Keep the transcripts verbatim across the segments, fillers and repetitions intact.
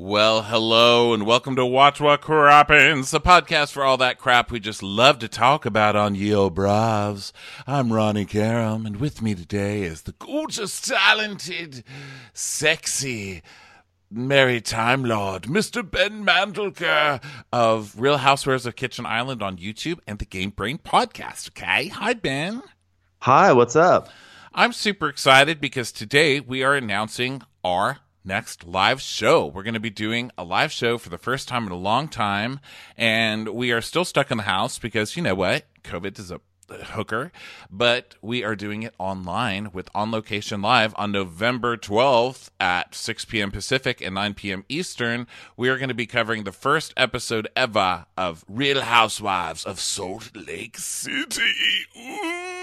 Well, hello, and welcome to Watch What Crappens, the podcast for all that crap we just love to talk about on Yo Bravs. I'm Ronnie Karam, and with me today is the gorgeous, talented, sexy, merry Time Lord, Mister Ben Mandelker of Real Housewives of Kitchen Island on YouTube and the Game Brain podcast, okay? Hi, Ben. Hi, what's up? I'm super excited because today we are announcing our next live show. We're going to be doing a live show for the first time in a long time, and we are still stuck in the house because, you know what, COVID is a hooker, but we are doing it online with On Location Live on November twelfth at six p.m. Pacific and nine p.m. Eastern. We are going to be covering the first episode ever of Real Housewives of Salt Lake City. Ooh.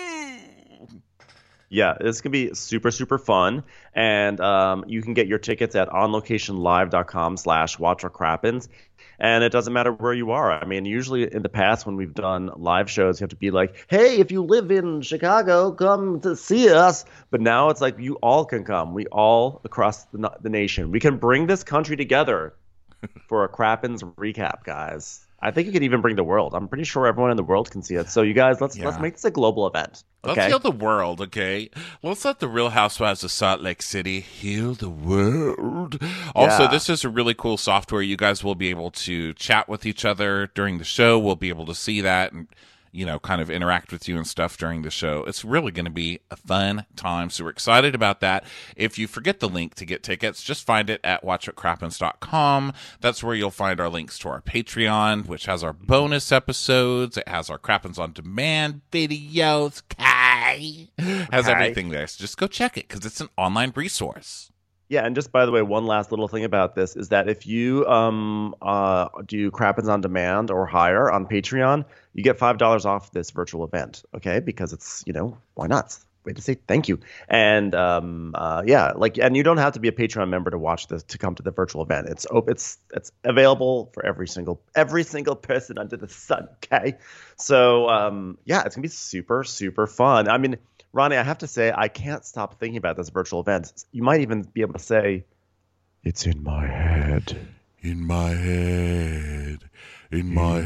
Yeah, it's going to be super, super fun. And um, you can get your tickets at onlocationlive.com slash watchwhatcrappens. And it doesn't matter where you are. I mean, usually in the past when we've done live shows, you have to be like, hey, if you live in Chicago, come to see us. But now it's like you all can come. We all across the, the nation. We can bring this country together for a Crappens recap, guys. I think you could even bring the world. I'm pretty sure everyone in the world can see it. So you guys, let's yeah. let's make this a global event. Okay? Let's heal the world, okay? Let's let the Real Housewives of Salt Lake City heal the world. Also, yeah. This is a really cool software. You guys will be able to chat with each other during the show. We'll be able to see that and, you know, kind of interact with you and stuff during the show. It's really going to be a fun time. So we're excited about that. If you forget the link to get tickets, just find it at watch what crappens dot com. That's where you'll find our links to our Patreon, which has our bonus episodes. It has our Crappens on Demand videos. Okay. Has okay. everything there. So just go check it because it's an online resource. Yeah, and just by the way, one last little thing about this is that if you um uh do Crappens on Demand or higher on Patreon, you get five dollars off this virtual event, okay? Because it's, you know, why not? Way to say thank you. And um uh yeah, like, and you don't have to be a Patreon member to watch this, to come to the virtual event. It's op- it's it's available for every single every single person under the sun, okay? So um yeah, it's gonna be super super fun. I mean, Ronnie, I have to say, I can't stop thinking about this virtual event. You might even be able to say, it's in my head. In my head. In my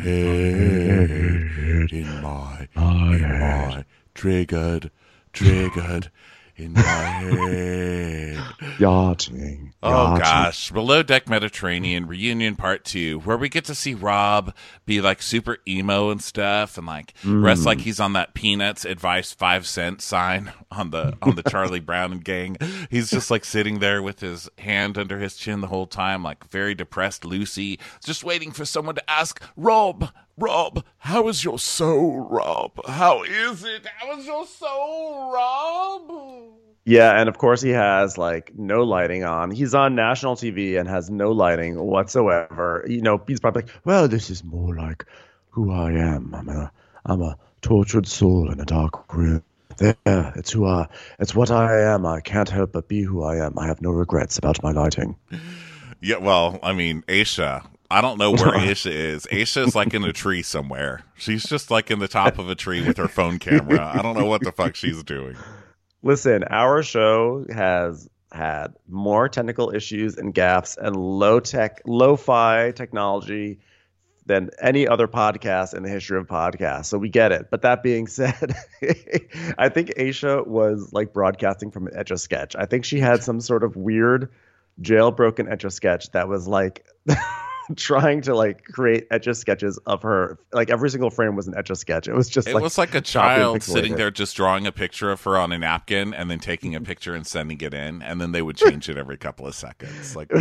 head. In my, in my, triggered, triggered. In my head. Yachting. Oh, yachting. gosh. Below Deck Mediterranean Reunion Part two, where we get to see Rob be, like, super emo and stuff and, like, mm. rest like he's on that Peanuts advice five cent sign on the on the Charlie Brown and gang. He's just, like, sitting there with his hand under his chin the whole time, like, very depressed Lucy, just waiting for someone to ask, Rob, Rob, how is your soul, Rob? How is it? How is your soul, Rob? Yeah, and of course he has, like, no lighting on. He's on national T V and has no lighting whatsoever. You know, he's probably like, well, this is more like who I am. I'm a, I'm a tortured soul in a dark room. There, it's who I, it's what I am. I can't help but be who I am. I have no regrets about my lighting. Yeah, well, I mean, Aisha, I don't know where Aisha is. Aisha is like in a tree somewhere. She's just like in the top of a tree with her phone camera. I don't know what the fuck she's doing. Listen, our show has had more technical issues and gaffes and low tech, lo-fi technology than any other podcast in the history of podcasts. So we get it. But that being said, I think Aisha was like broadcasting from an Etch-a-Sketch. I think she had some sort of weird jailbroken Etch-a-Sketch that was like trying to like create Etch-a-Sketches of her. Like every single frame was an Etch-a-Sketch. It was just it like, was like a child sitting there just drawing a picture of her on a napkin and then taking a picture and sending it in, and then they would change it every couple of seconds. Like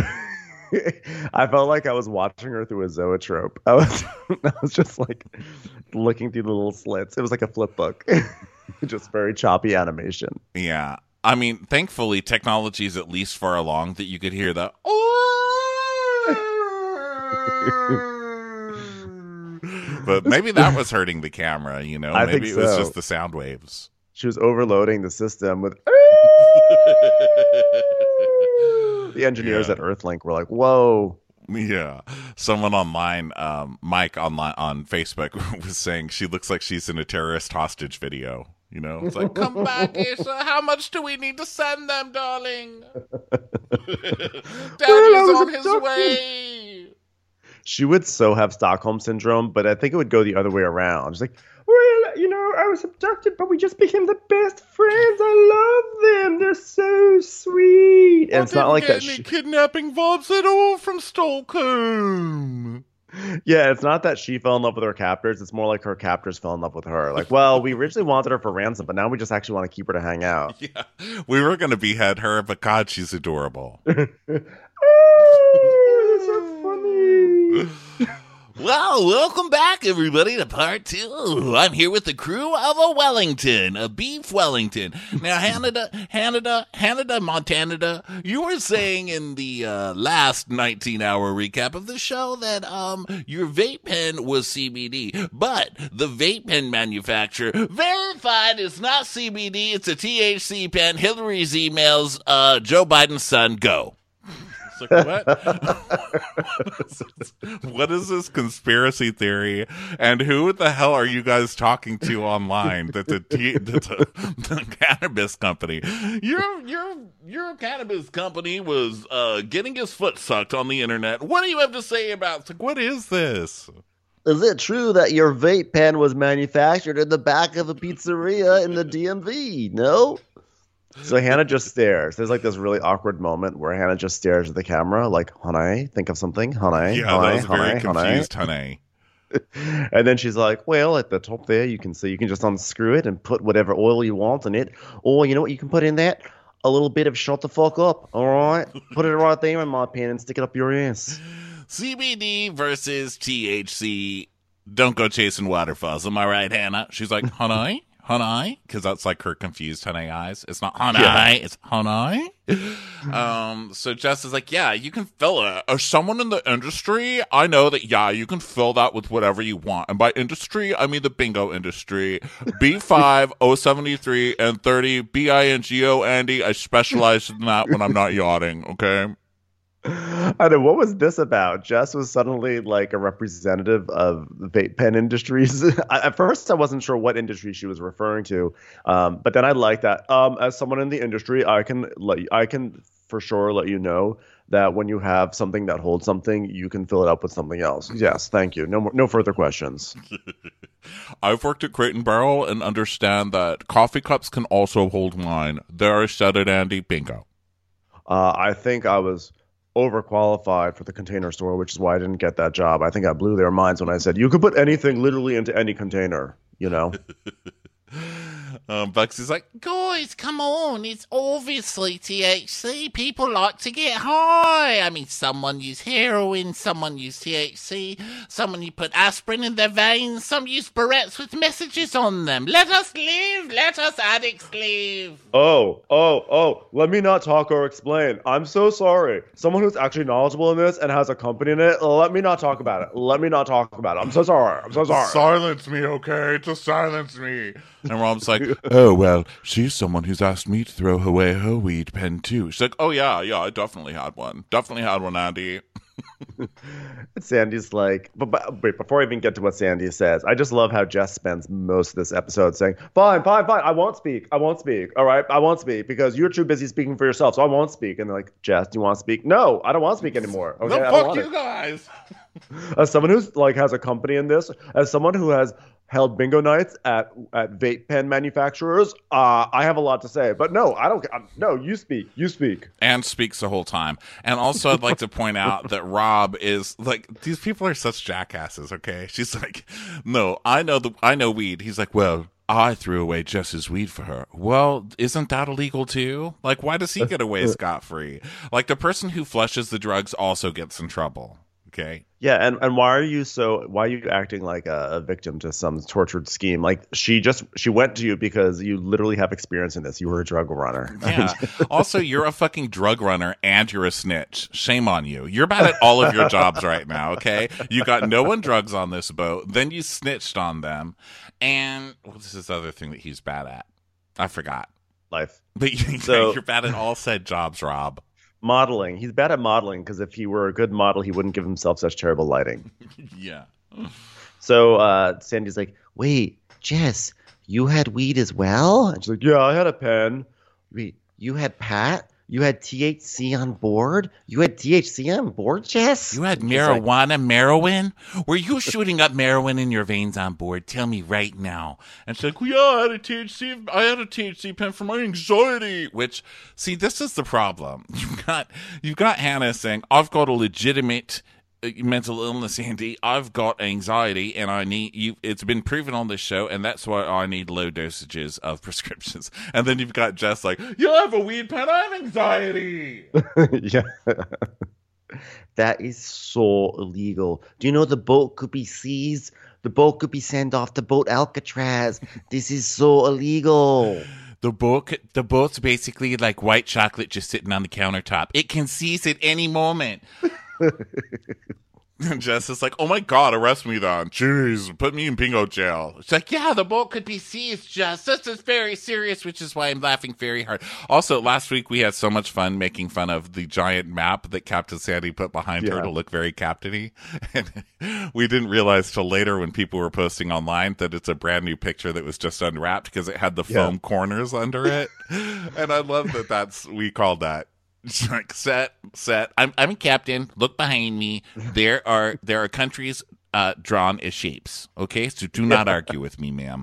I felt like I was watching her through a zoetrope. I was I was just like looking through the little slits. It was like a flip book. Just very choppy animation. Yeah. I mean, thankfully technology is at least far along that you could hear the but maybe that was hurting the camera, you know? I maybe think it was so. just the sound waves. She was overloading the system with the engineers Yeah. at Earthlink were like, whoa. Yeah. Someone online, um, Mike online on Facebook was saying she looks like she's in a terrorist hostage video. You know, it's like, come back, Isha. How much do we need to send them, darling? Daddy's on his way. She would so have Stockholm syndrome, but I think it would go the other way around. She's like, well, you know, I was abducted, but we just became the best friends. I love them. They're so sweet. And I it's not like that. Any She... kidnapping vibes at all from Stockholm. Yeah, it's not that she fell in love with her captors. It's more like her captors fell in love with her. Like, well, we originally wanted her for ransom, but now we just actually want to keep her to hang out. Yeah, we were going to behead her, but God, she's adorable. Oh, that's so funny. Well, welcome back, everybody, to part two. I'm here with the crew of a Wellington, a beef Wellington. Now, Hannah, Hannah, Hannah, Montana, you were saying in the uh, last nineteen-hour recap of the show that um your vape pen was C B D, but the vape pen manufacturer verified it's not C B D, it's a T H C pen. Hillary's emails, uh, Joe Biden's son, go. Like, what? What is this conspiracy theory? And who the hell are you guys talking to online? That the, that the, the cannabis company, your your your cannabis company was uh, getting his foot sucked on the internet. What do you have to say about? Like, what is this? Is it true that your vape pen was manufactured in the back of a pizzeria in the D M V? No. So Hannah just stares. There's like this really awkward moment where Hannah just stares at the camera, like, honey, think of something, honey, yeah, honey, that was honey, very confused, honey. And then she's like, well, at the top there, you can see, you can just unscrew it and put whatever oil you want in it. Or you know what you can put in that? A little bit of shut the fuck up, all right? Put it right there in my pen and stick it up your ass. C B D versus T H C. Don't go chasing waterfalls. Am I right, Hannah? She's like, honey? Honey, because that's like her confused honey eyes. It's not honey, yeah. It's honey. um, so Jess is like, yeah, you can fill it. As someone in the industry, I know that, yeah, you can fill that with whatever you want. And by industry, I mean the bingo industry. B five, O seventy-three, and thirty, B I N G O, Andy. I specialize in that when I'm not yachting, okay? I know, what was this about? Jess was suddenly like a representative of the vape pen industries. I, at first, I wasn't sure what industry she was referring to, um, but then I like that. Um, as someone in the industry, I can let I can for sure let you know that when you have something that holds something, you can fill it up with something else. Yes, thank you. No more, no further questions. I've worked at Crate and Barrel and understand that coffee cups can also hold wine. There, I said it, Andy. Bingo. Uh, I think I was overqualified for the Container Store, which is why I didn't get that job. I think I blew their minds when I said you could put anything literally into any container, you know. um, Buxy's like, guys, come on, it's obviously T H C. People like to get high. I mean, someone used heroin, someone used T H C, someone you put aspirin in their veins, some use barrettes with messages on them. Let us live, let us addicts live. Oh, oh, oh, let me not talk or explain. I'm so sorry. Someone who's actually knowledgeable in this and has a company in it, let me not talk about it. Let me not talk about it. I'm so sorry. I'm so sorry. Silence me, okay? Just silence me. And Rob's like, oh, well, she's someone who's asked me to throw away her weed pen, too. She's like, oh, yeah, yeah, I definitely had one. Definitely had one, Andy. Sandy's like, but, but wait, before I even get to what Sandy says, I just love how Jess spends most of this episode saying, fine, fine, fine, I won't speak. I won't speak. All right, I won't speak because you're too busy speaking for yourself, so I won't speak. And they're like, Jess, do you want to speak? No, I don't want to speak anymore. Okay, no, I don't fuck want you it. guys. As someone who's like has a company in this, as someone who has held bingo nights at at vape pen manufacturers, uh, I have a lot to say. But no, I don't. I'm, no, you speak. You speak. And speaks the whole time. And also, I'd like to point out that Rob is like, these people are such jackasses. Okay, she's like, no, I know the I know weed. He's like, well, I threw away Jess's weed for her. Well, isn't that illegal too? Like, why does he get away scot free? Like, the person who flushes the drugs also gets in trouble. Okay. Yeah, and, and why are you so why are you acting like a, a victim to some tortured scheme? Like she just she went to you because you literally have experience in this. You were a drug runner. Yeah. Also, you're a fucking drug runner and you're a snitch. Shame on you. You're bad at all of your jobs right now, okay? You got no one drugs on this boat, then you snitched on them. And what's this other thing that he's bad at? I forgot. Life. But so, you're bad at all said jobs, Rob. Modeling. He's bad at modeling because if he were a good model, he wouldn't give himself such terrible lighting. Yeah. So uh, Sandy's like, wait, Jess, you had weed as well? And she's like, yeah, I had a pen. Wait, you had Pat? You had T H C on board? You had T H C on board, Jess? You had And she's like, marijuana, Merowin? Were you shooting up Merowin in your veins on board? Tell me right now. And she's like, well, yeah, I had a T H C, I had a T H C pen for my anxiety. Which, see, this is the problem. You've got, you've got Hannah saying, I've got a legitimate mental illness, Andy. I've got anxiety, and I need you. It's been proven on this show, and that's why I need low dosages of prescriptions. And then you've got Jess like, "You have a weed pen. I have anxiety." yeah. That is so illegal. Do you know the boat could be seized? The boat could be sent off to boat Alcatraz. This is so illegal. The boat, the boat's basically like white chocolate just sitting on the countertop. It can seize at any moment. And Jess is like, oh my God, arrest me then. Jeez, put me in bingo jail. She's like, yeah, the boat could be seized, Jess. This is very serious, which is why I'm laughing very hard. Also, last week we had so much fun making fun of the giant map that Captain Sandy put behind yeah. her to look very captain-y. And we didn't realize till later when people were posting online that it's a brand new picture that was just unwrapped because it had the foam yeah. corners under it. And I love that that's, we called that. It's like set, set. I'm I'm a captain. Look behind me. There are there are countries uh, drawn as shapes. Okay, so do not argue with me, ma'am.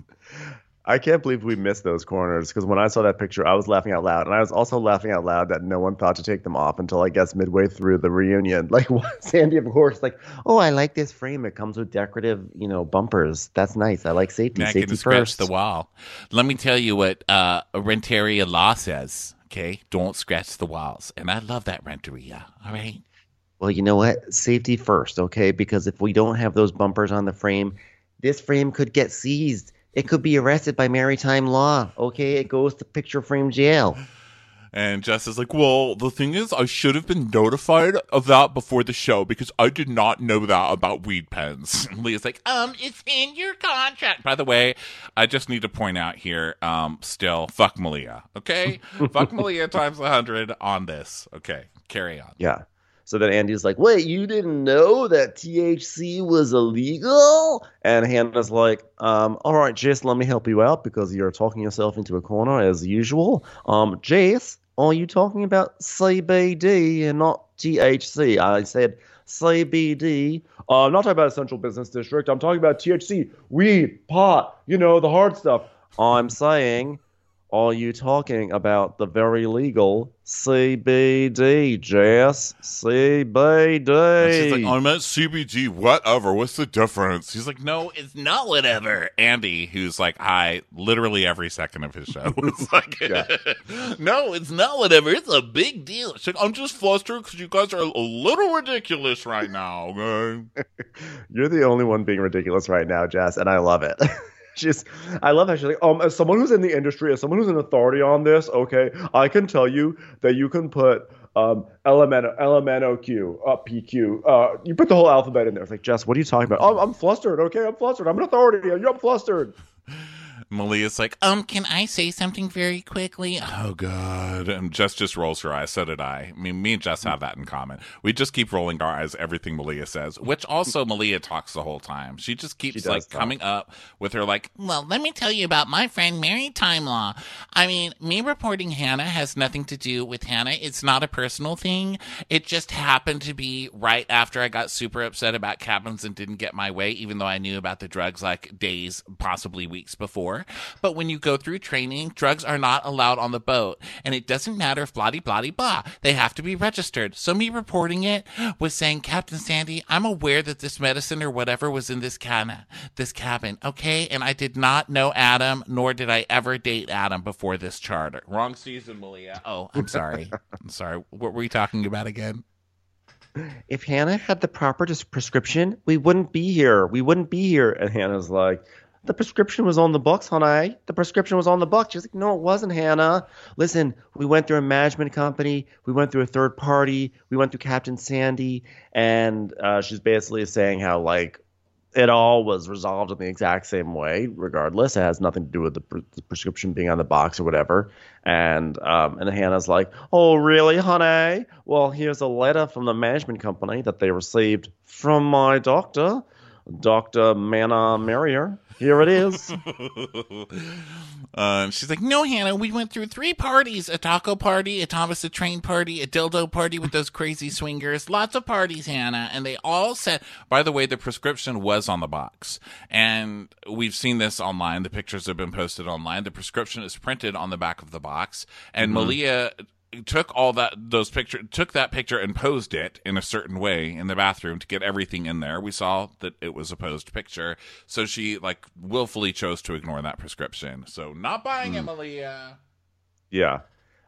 I can't believe we missed those corners because when I saw that picture, I was laughing out loud, and I was also laughing out loud that no one thought to take them off until I guess midway through the reunion. Like Sandy, of course, like, oh, I like this frame. It comes with decorative, you know, bumpers. That's nice. I like safety. Now I safety can scratch first. the wall. Let me tell you what uh, Renteria law says. Okay, don't scratch the walls. And I love that Renteria, all right? Well, you know what? Safety first, okay? Because if we don't have those bumpers on the frame, this frame could get seized. It could be arrested by maritime law, okay? It goes to picture frame jail. And Jess is like, well, the thing is, I should have been notified of that before the show because I did not know that about weed pens. And Leah's like, um, it's in your contract. By the way, I just need to point out here, um, still, fuck Malia, okay? Fuck Malia times a hundred on this. Okay, carry on. Yeah. So then Andy's like, wait, you didn't know that T H C was illegal? And Hannah's like, um, all right, Jess, let me help you out because you're talking yourself into a corner as usual. Um, Jess, are you talking about C B D and not T H C? I said C B D. Uh, I'm not talking about a central business district. I'm talking about T H C, weed, pot, you know, the hard stuff. I'm saying, are you talking about the very legal C B D, Jess? C B D. And she's like, I'm at C B D, whatever. What's the difference? He's like, no, it's not whatever. Andy, who's like high literally every second of his show, is like, no, it's not whatever. It's a big deal. She's like, I'm just flustered because you guys are a little ridiculous right now. Okay? You're the only one being ridiculous right now, Jess, and I love it. She's, I love how she's like, um, as someone who's in the industry, as someone who's an authority on this, okay, I can tell you that you can put um, L M N O Q, uh, P Q, uh, you put the whole alphabet in there. It's like, Jess, what are you talking about? Oh, I'm flustered, okay, I'm flustered. I'm an authority. I'm flustered. Malia's like, um, can I say something very quickly? Oh, God. And Jess just rolls her eyes. So did I. I mean, me and Jess have that in common. We just keep rolling our eyes everything Malia says, which also Malia talks the whole time. She just keeps, she like, talk. coming up with her, like, well, let me tell you about my friend Maritime Law. I mean, me reporting Hannah has nothing to do with Hannah. It's not a personal thing. It just happened to be right after I got super upset about cabins and didn't get my way, even though I knew about the drugs, like, days, possibly weeks before. But when you go through training, drugs are not allowed on the boat. And it doesn't matter if blah, blah, blah. They have to be registered. So me reporting it was saying, Captain Sandy, I'm aware that this medicine or whatever was in this cabin, this cabin, okay? And I did not know Adam, nor did I ever date Adam before this charter. Wrong season, Malia. Oh, I'm sorry. I'm sorry. What were we talking about again? If Hannah had the proper prescription, we wouldn't be here. We wouldn't be here. And Hannah's like, the prescription was on the books, honey. The prescription was on the books. She's like, no, it wasn't, Hannah. Listen, we went through a management company. We went through a third party. We went through Captain Sandy. And uh, she's basically saying how, like, it all was resolved in the exact same way, regardless. It has nothing to do with the, pre- the prescription being on the box or whatever. And um, and Hannah's like, oh, really, honey? Well, here's a letter from the management company that they received from my doctor. Doctor Mana Merrier. Here it is. um, she's like, no, Hannah, we went through three parties, a taco party, a Thomas the Train party, a dildo party with those crazy swingers. Lots of parties, Hannah. And they all said, by the way, the prescription was on the box. And we've seen this online. The pictures have been posted online. The prescription is printed on the back of the box. And mm-hmm. Malia took all that those picture took that picture and posed it in a certain way in the bathroom to get everything in there. We saw that it was a posed picture, so she like willfully chose to ignore that prescription. So not buying mm. it, Malia. Yeah.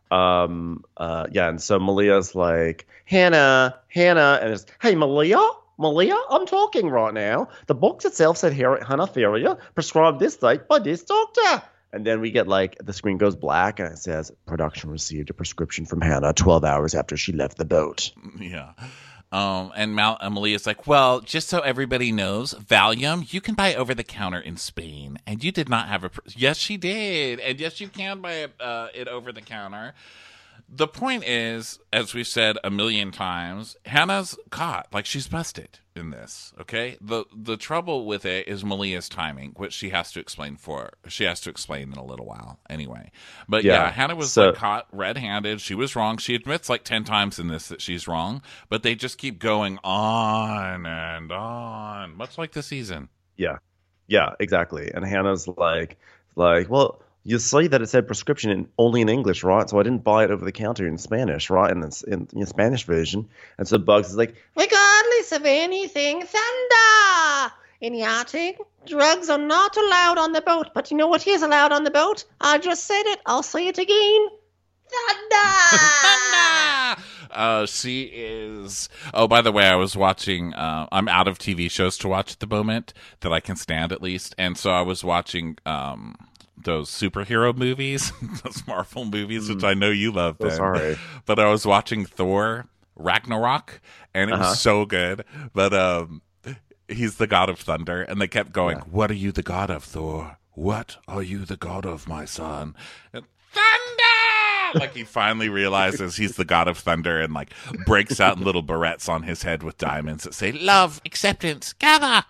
Um uh yeah, and so Malia's like, Hannah, Hannah, and it's, hey Malia, Malia, I'm talking right now. The box itself said here Hannah Feria prescribed this date by this doctor. And then we get like the screen goes black and it says production received a prescription from Hannah twelve hours after she left the boat. Yeah. Um, and Mal- Amalia's like, well, just so everybody knows, Valium, you can buy over the counter in Spain. And you did not have a. Pr- yes, she did. And yes, you can buy it, uh, it over the counter. The point is, as we've said a million times, Hannah's caught. Like, she's busted in this, okay? The the trouble with it is Malia's timing, which she has to explain for. She has to explain in a little while, anyway. But, yeah, yeah Hannah was, so, like, caught red-handed. She was wrong. She admits, like, ten times in this that she's wrong. But they just keep going on and on, much like the season. Yeah. Yeah, exactly. And Hannah's like, like, well... You see that it said prescription in, only in English, right? So I didn't buy it over the counter in Spanish, right? In the, in, in the Spanish version. And so Bugs is like, regardless of anything, thunder! Idiotic. Drugs are not allowed on the boat. But you know what is allowed on the boat? I just said it. I'll say it again. Thunder! Thunder! Uh, she is. Oh, by the way, I was watching. Uh, I'm out of T V shows to watch at the moment that I can stand at least. And so I was watching. Um, those superhero movies, those Marvel movies, which I know you love, Ben. Oh, sorry. But I was watching Thor Ragnarok, and it uh-huh. was so good. But um, he's the god of thunder, and they kept going, yeah. What are you the god of, Thor? What are you the god of, my son? And, thunder! Like, he finally realizes he's the god of thunder and, like, breaks out in little barrettes on his head with diamonds that say, love, acceptance, gather!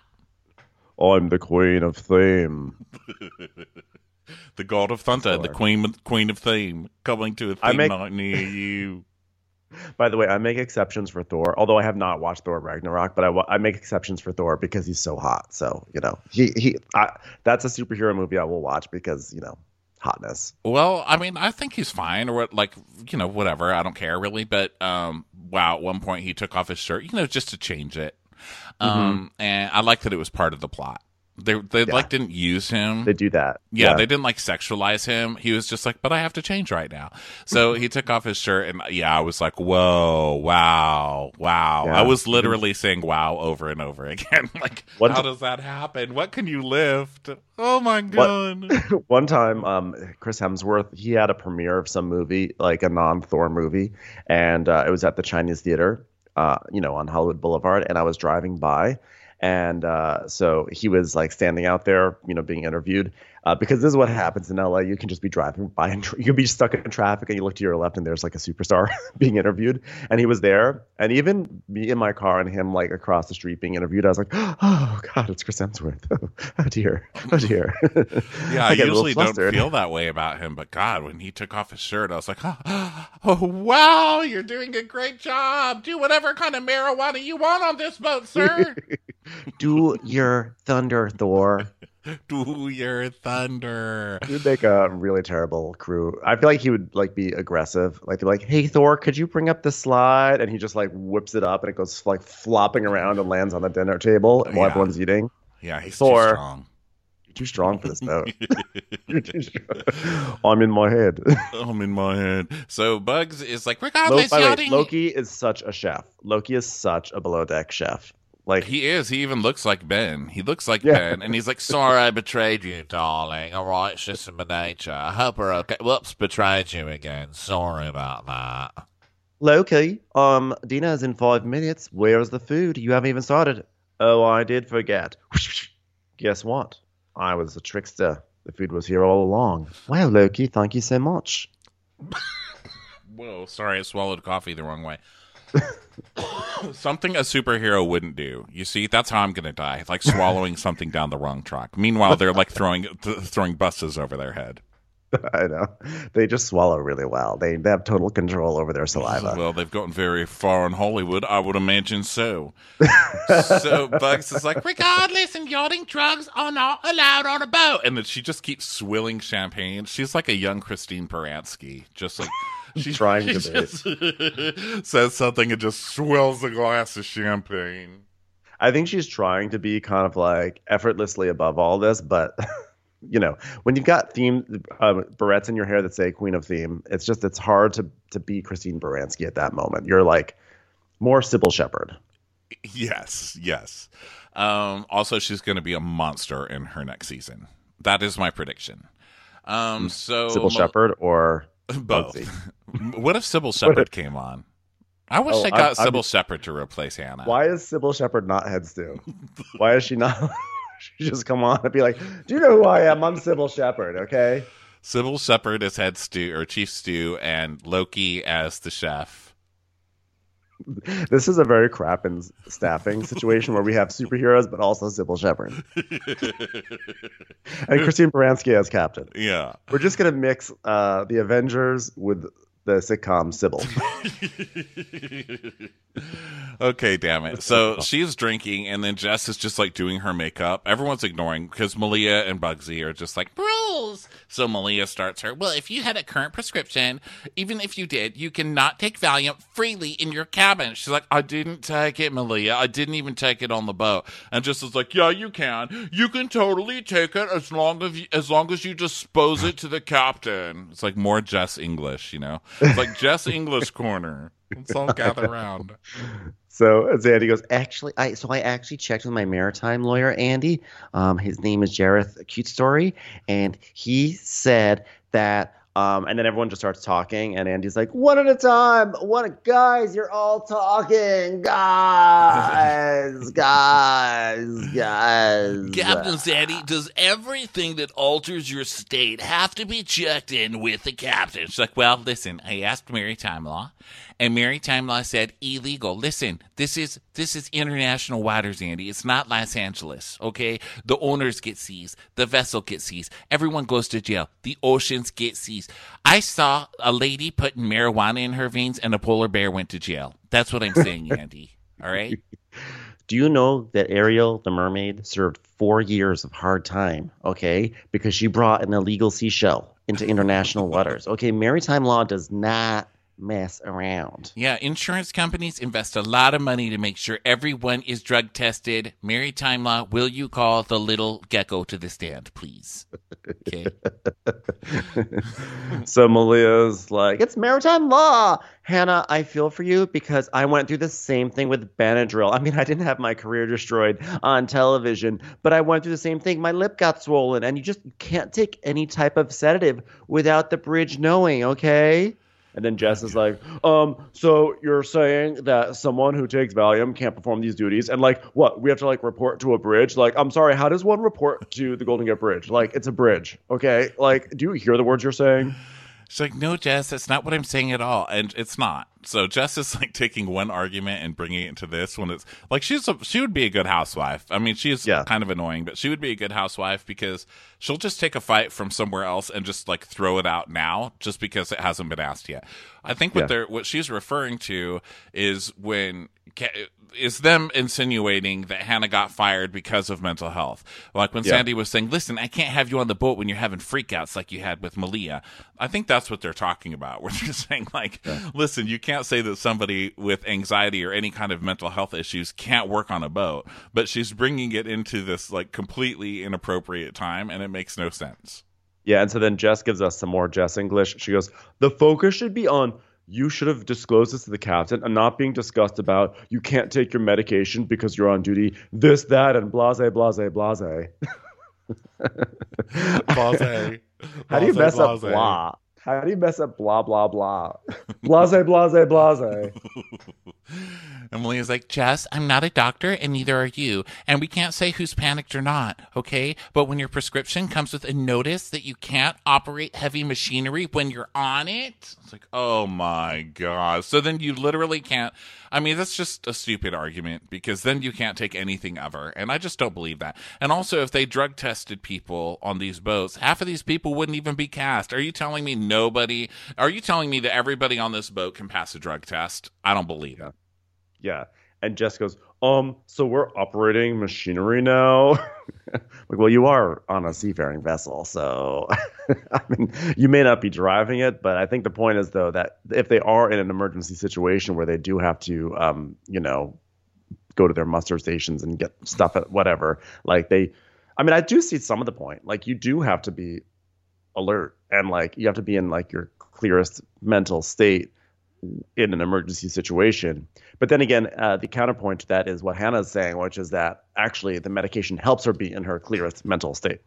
I'm the queen of theme. The god of thunder, the queen queen of theme, coming to a theme make, night near you. By the way, I make exceptions for Thor, although I have not watched Thor Ragnarok, but I, I make exceptions for Thor because he's so hot. So, you know, he he I, that's a superhero movie I will watch because, you know, hotness. Well, I mean, I think he's fine, or like, you know, whatever. I don't care really. But um, wow, at one point he took off his shirt, you know, just to change it. Um, mm-hmm. And I like that it was part of the plot. They they yeah. like didn't use him. They do that. Yeah, yeah, they didn't like sexualize him. He was just like, but I have to change right now. So he took off his shirt, and yeah, I was like, whoa, wow, wow. Yeah. I was literally saying wow over and over again. Like, One how t- does that happen? What can you lift? Oh my god. One, one time, um, Chris Hemsworth, he had a premiere of some movie, like a non-Thor movie, and uh, it was at the Chinese Theater, uh, you know, on Hollywood Boulevard, and I was driving by. And uh, so he was like standing out there, you know, being interviewed uh, because this is what happens in L A. You can just be driving by and tra- you can be stuck in traffic and you look to your left and there's like a superstar being interviewed. And he was there. And even me in my car and him like across the street being interviewed, I was like, oh, God, it's Chris Hemsworth. Oh, oh dear. Oh, dear. Yeah, I, I usually don't feel that way about him. But God, when he took off his shirt, I was like, oh, oh, wow, you're doing a great job. Do whatever kind of marijuana you want on this boat, sir. Do your thunder, Thor. Do your thunder. He would make a really terrible crew. I feel like he would like be aggressive. Like they're like, "Hey, Thor, could you bring up the slide?" And he just like whips it up, and it goes like flopping around and lands on the dinner table while yeah. everyone's eating. Yeah, he's Thor, too strong. You're too strong for this boat. You're too strong. I'm in my head. I'm in my head. So Bugs is like, regardless, Lo- way, Loki is such a chef. Loki is such a below deck chef. Like he is. He even looks like Ben. He looks like yeah. Ben. And he's like, sorry I betrayed you, darling. All right, it's just in my nature. I hope we're okay. Whoops, betrayed you again. Sorry about that. Loki, um, dinner's in five minutes. Where's the food? You haven't even started. Oh, I did forget. Guess what? I was a trickster. The food was here all along. Wow, Loki, thank you so much. Whoa, sorry, I swallowed coffee the wrong way. Something a superhero wouldn't do. You see, that's how I'm going to die. Like swallowing something down the wrong track. Meanwhile, they're like throwing th- throwing buses over their head. I know. They just swallow really well. They, they have total control over their saliva. Well, they've gotten very far in Hollywood. I would imagine so. So Bugs is like, regardless, and yachting drugs are not allowed on a boat. And then she just keeps swilling champagne. She's like a young Christine Baranski. Just like... She's trying she to just says something and just swills a glass of champagne. I think she's trying to be kind of like effortlessly above all this, but you know, when you've got theme um, barrettes in your hair that say Queen of Theme, it's just it's hard to to be Christine Baranski at that moment. You're like more Sybil Shepherd. Yes, yes. Um, also, she's going to be a monster in her next season. That is my prediction. Um, so Sybil Shepherd or both. What if Sybil Shepherd came on? I wish oh, they got I'm, Sybil I'm, Shepherd to replace Hannah. Why is Sybil Shepherd not head stew? Why is she not? She just come on and be like, "Do you know who I am? I'm Sybil Shepherd." Okay. Sybil Shepherd as head stew or chief stew, and Loki as the chef. This is a very crap and staffing situation where we have superheroes, but also Sybil Shepherd and Christine Baranski as captain. Yeah, we're just gonna mix uh, the Avengers with the sitcom Sybil. Okay, damn it. So she's drinking, and then Jess is just like doing her makeup. Everyone's ignoring because Malia and Bugsy are just like, rules. So Malia starts her, well, if you had a current prescription, even if you did, you cannot take Valium freely in your cabin. She's like, I didn't take it, Malia. I didn't even take it on the boat. And Jess is like, yeah, you can. You can totally take it as long as you, as long as you dispose it to the captain. It's like more Jess English, you know? It's like Jess English corner. Let's all gather around. So as Andy goes, actually, I so I actually checked with my maritime lawyer, Andy. Um, his name is Jareth Cute Story, and he said that. Um, and then everyone just starts talking, and Andy's like, "One at a time, one guys, you're all talking, guys, guys, guys." Captain Sandy, does everything that alters your state have to be checked in with the captain? She's like, well, listen, I asked Maritime Law, and Maritime Law said illegal. Listen, this is this is international waters, Andy. It's not Los Angeles, okay? The owners get seized, the vessel gets seized, everyone goes to jail, the oceans get seized. I saw a lady putting marijuana in her veins, and a polar bear went to jail. That's what I'm saying, Andy. All right? Do you know that Ariel, the mermaid, served four years of hard time, okay? Because she brought an illegal seashell into international waters. Okay, maritime law does not mess around. Yeah, insurance companies invest a lot of money to make sure everyone is drug tested. Maritime Law, will you call the little gecko to the stand, please? Okay. So Malia's like, it's maritime law. Hannah, I feel for you because I went through the same thing with Benadryl. I mean, I didn't have my career destroyed on television, but I went through the same thing. My lip got swollen, and you just can't take any type of sedative without the bridge knowing, okay? And then Jess is like, um, so you're saying that someone who takes Valium can't perform these duties? And like, what? We have to like report to a bridge? Like, I'm sorry, how does one report to the Golden Gate Bridge? Like, it's a bridge, okay? Like, do you hear the words you're saying? She's like, no, Jess, that's not what I'm saying at all. And it's not. So Jess is like taking one argument and bringing it into this when it's like she's a, she would be a good housewife. I mean, she's yeah. kind of annoying, but she would be a good housewife because she'll just take a fight from somewhere else and just like throw it out now just because it hasn't been asked yet. I think what yeah. they're what she's referring to is when is them insinuating that Hannah got fired because of mental health. Like when yeah. Sandy was saying, listen, I can't have you on the boat when you're having freakouts like you had with Malia. I think that's what they're talking about. We're just saying like, yeah. listen, you can't say that somebody with anxiety or any kind of mental health issues can't work on a boat, but she's bringing it into this like completely inappropriate time, and it makes no sense. Yeah, and so then Jess gives us some more Jess English. She goes, the focus should be on you should have disclosed this to the captain and not being discussed about you can't take your medication because you're on duty, this, that, and blase, blase, blase. Blase. How do you mess blase. up blah? How do you mess up blah, blah, blah? Blase, blase, blase. Emily is like, Jess, I'm not a doctor and neither are you. And we can't say who's panicked or not, okay? But when your prescription comes with a notice that you can't operate heavy machinery when you're on it, it's like, oh my God. So then you literally can't. I mean, that's just a stupid argument because then you can't take anything ever. And I just don't believe that. And also, if they drug tested people on these boats, half of these people wouldn't even be cast. Are you telling me nobody? Are you telling me that everybody on this boat can pass a drug test? I don't believe it. Yeah. And Jess goes, um, so we're operating machinery now? Like, well, you are on a seafaring vessel, so I mean, you may not be driving it, but I think the point is, though, that if they are in an emergency situation where they do have to, um, you know, go to their muster stations and get stuff at whatever, like they, I mean, I do see some of the point. Like, you do have to be alert and like you have to be in like your clearest mental state in an emergency situation. But then again, uh, the counterpoint to that is what Hannah is saying, which is that actually the medication helps her be in her clearest mental state.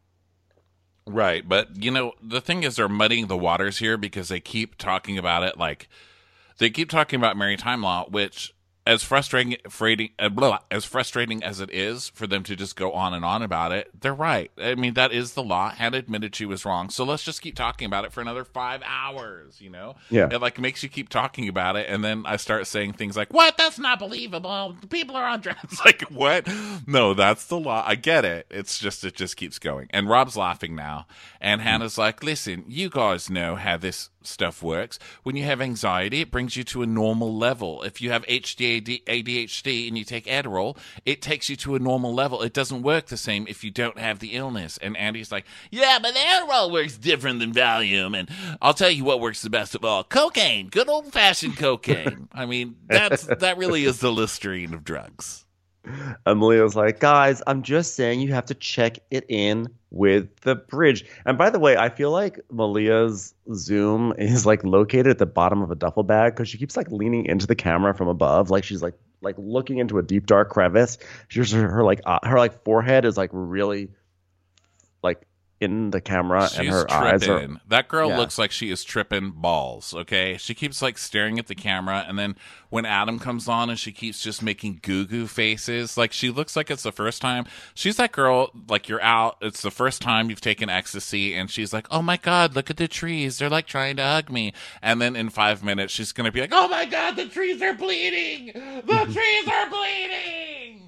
Right. But, you know, the thing is they're muddying the waters here because they keep talking about it like they keep talking about maritime law, which as frustrating, frustrating, uh, blah, as frustrating as it is for them to just go on and on about it, they're right. I mean, that is the law. Hannah admitted she was wrong. So let's just keep talking about it for another five hours, you know? Yeah. It, like, makes you keep talking about it, and then I start saying things like, what? That's not believable. People are on drugs. It's like, what? No, that's the law. I get it. It's just, it just keeps going. And Rob's laughing now, and mm-hmm. Hannah's like, listen, you guys know how this stuff works. When you have anxiety, it brings you to a normal level. If you have H D A D H D and you take Adderall, it takes you to a normal level. It doesn't work the same if you don't have the illness. And Andy's like, yeah, but Adderall works different than Valium. And I'll tell you what works the best of all. Cocaine. Good old-fashioned cocaine. I mean, that's that really is the Listerine of drugs. Amalia's like, guys, I'm just saying you have to check it in with the bridge. And by the way, I feel like Malia's Zoom is like located at the bottom of a duffel bag because she keeps like leaning into the camera from above, like she's like like looking into a deep dark crevice. She's her, her like uh, her like forehead is like really like in the camera. She's and her tripping. eyes are That girl yeah. looks like she is tripping balls, okay? She keeps like staring at the camera, and then when Adam comes on and she keeps just making goo goo faces, like she looks like it's the first time. She's that girl, like you're out, it's the first time you've taken ecstasy, and she's like, oh my God, look at the trees. They're like trying to hug me. And then in five minutes, she's going to be like, oh my God, the trees are bleeding. The trees are bleeding.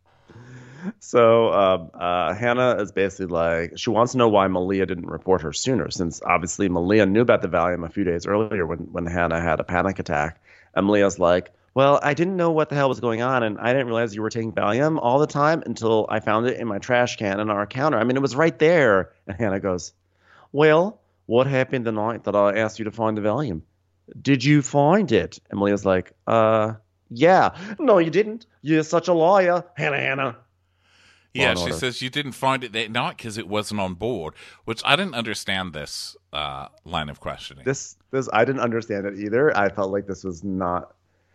So um, uh, Hannah is basically like, she wants to know why Malia didn't report her sooner, since obviously Malia knew about the Valium a few days earlier when, when Hannah had a panic attack. And Malia's like, well, I didn't know what the hell was going on, and I didn't realize you were taking Valium all the time until I found it in my trash can on our counter. I mean, it was right there. And Hannah goes, well, what happened the night that I asked you to find the Valium? Did you find it? And Malia's like, uh, yeah. No, you didn't. You're such a liar. Hannah, Hannah. Yeah, she says you didn't find it that night because it wasn't on board, which I didn't understand this uh, line of questioning. This, this, I didn't understand it either. I felt like this was not.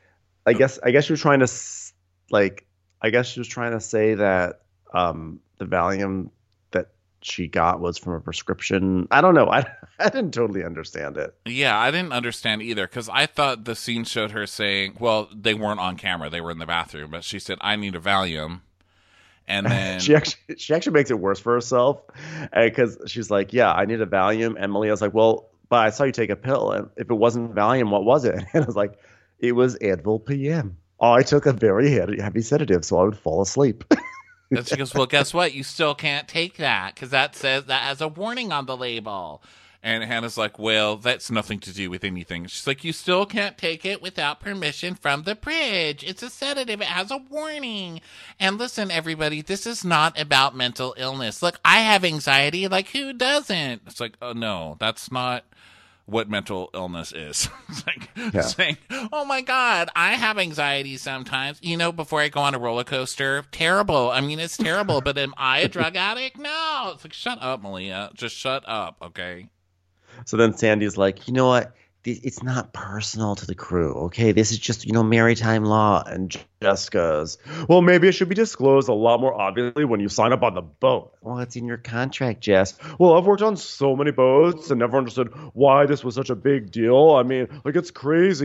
I guess, I guess she was trying to, like, I guess she was trying to say that um, the Valium that she got was from a prescription. I don't know. I, I didn't totally understand it. Yeah, I didn't understand either because I thought the scene showed her saying, well, they weren't on camera; they were in the bathroom, but she said, "I need a Valium." And then she actually she actually makes it worse for herself because she's like, yeah, I need a Valium. And Malia's like, well, but I saw you take a pill. And if it wasn't Valium, what was it? And I was like, it was Advil P M. I took a very heavy sedative so I would fall asleep. And she goes, well, guess what? You still can't take that because that says that has a warning on the label. And Hannah's like, well, that's nothing to do with anything. She's like, you still can't take it without permission from the bridge. It's a sedative. It has a warning. And listen, everybody, this is not about mental illness. Look, I have anxiety. Like, who doesn't? It's like, oh, no, that's not what mental illness is. It's like yeah. saying, oh, my God, I have anxiety sometimes. You know, before I go on a roller coaster, terrible. I mean, it's terrible. But am I a drug addict? No. It's like, shut up, Malia. Just shut up, okay? So then Sandy's like, you know what? It's not personal to the crew, okay? This is just, you know, maritime law. And Jess goes, well, maybe it should be disclosed a lot more obviously when you sign up on the boat. Well, it's in your contract, Jess. Well, I've worked on so many boats and never understood why this was such a big deal. I mean, like, it's crazy.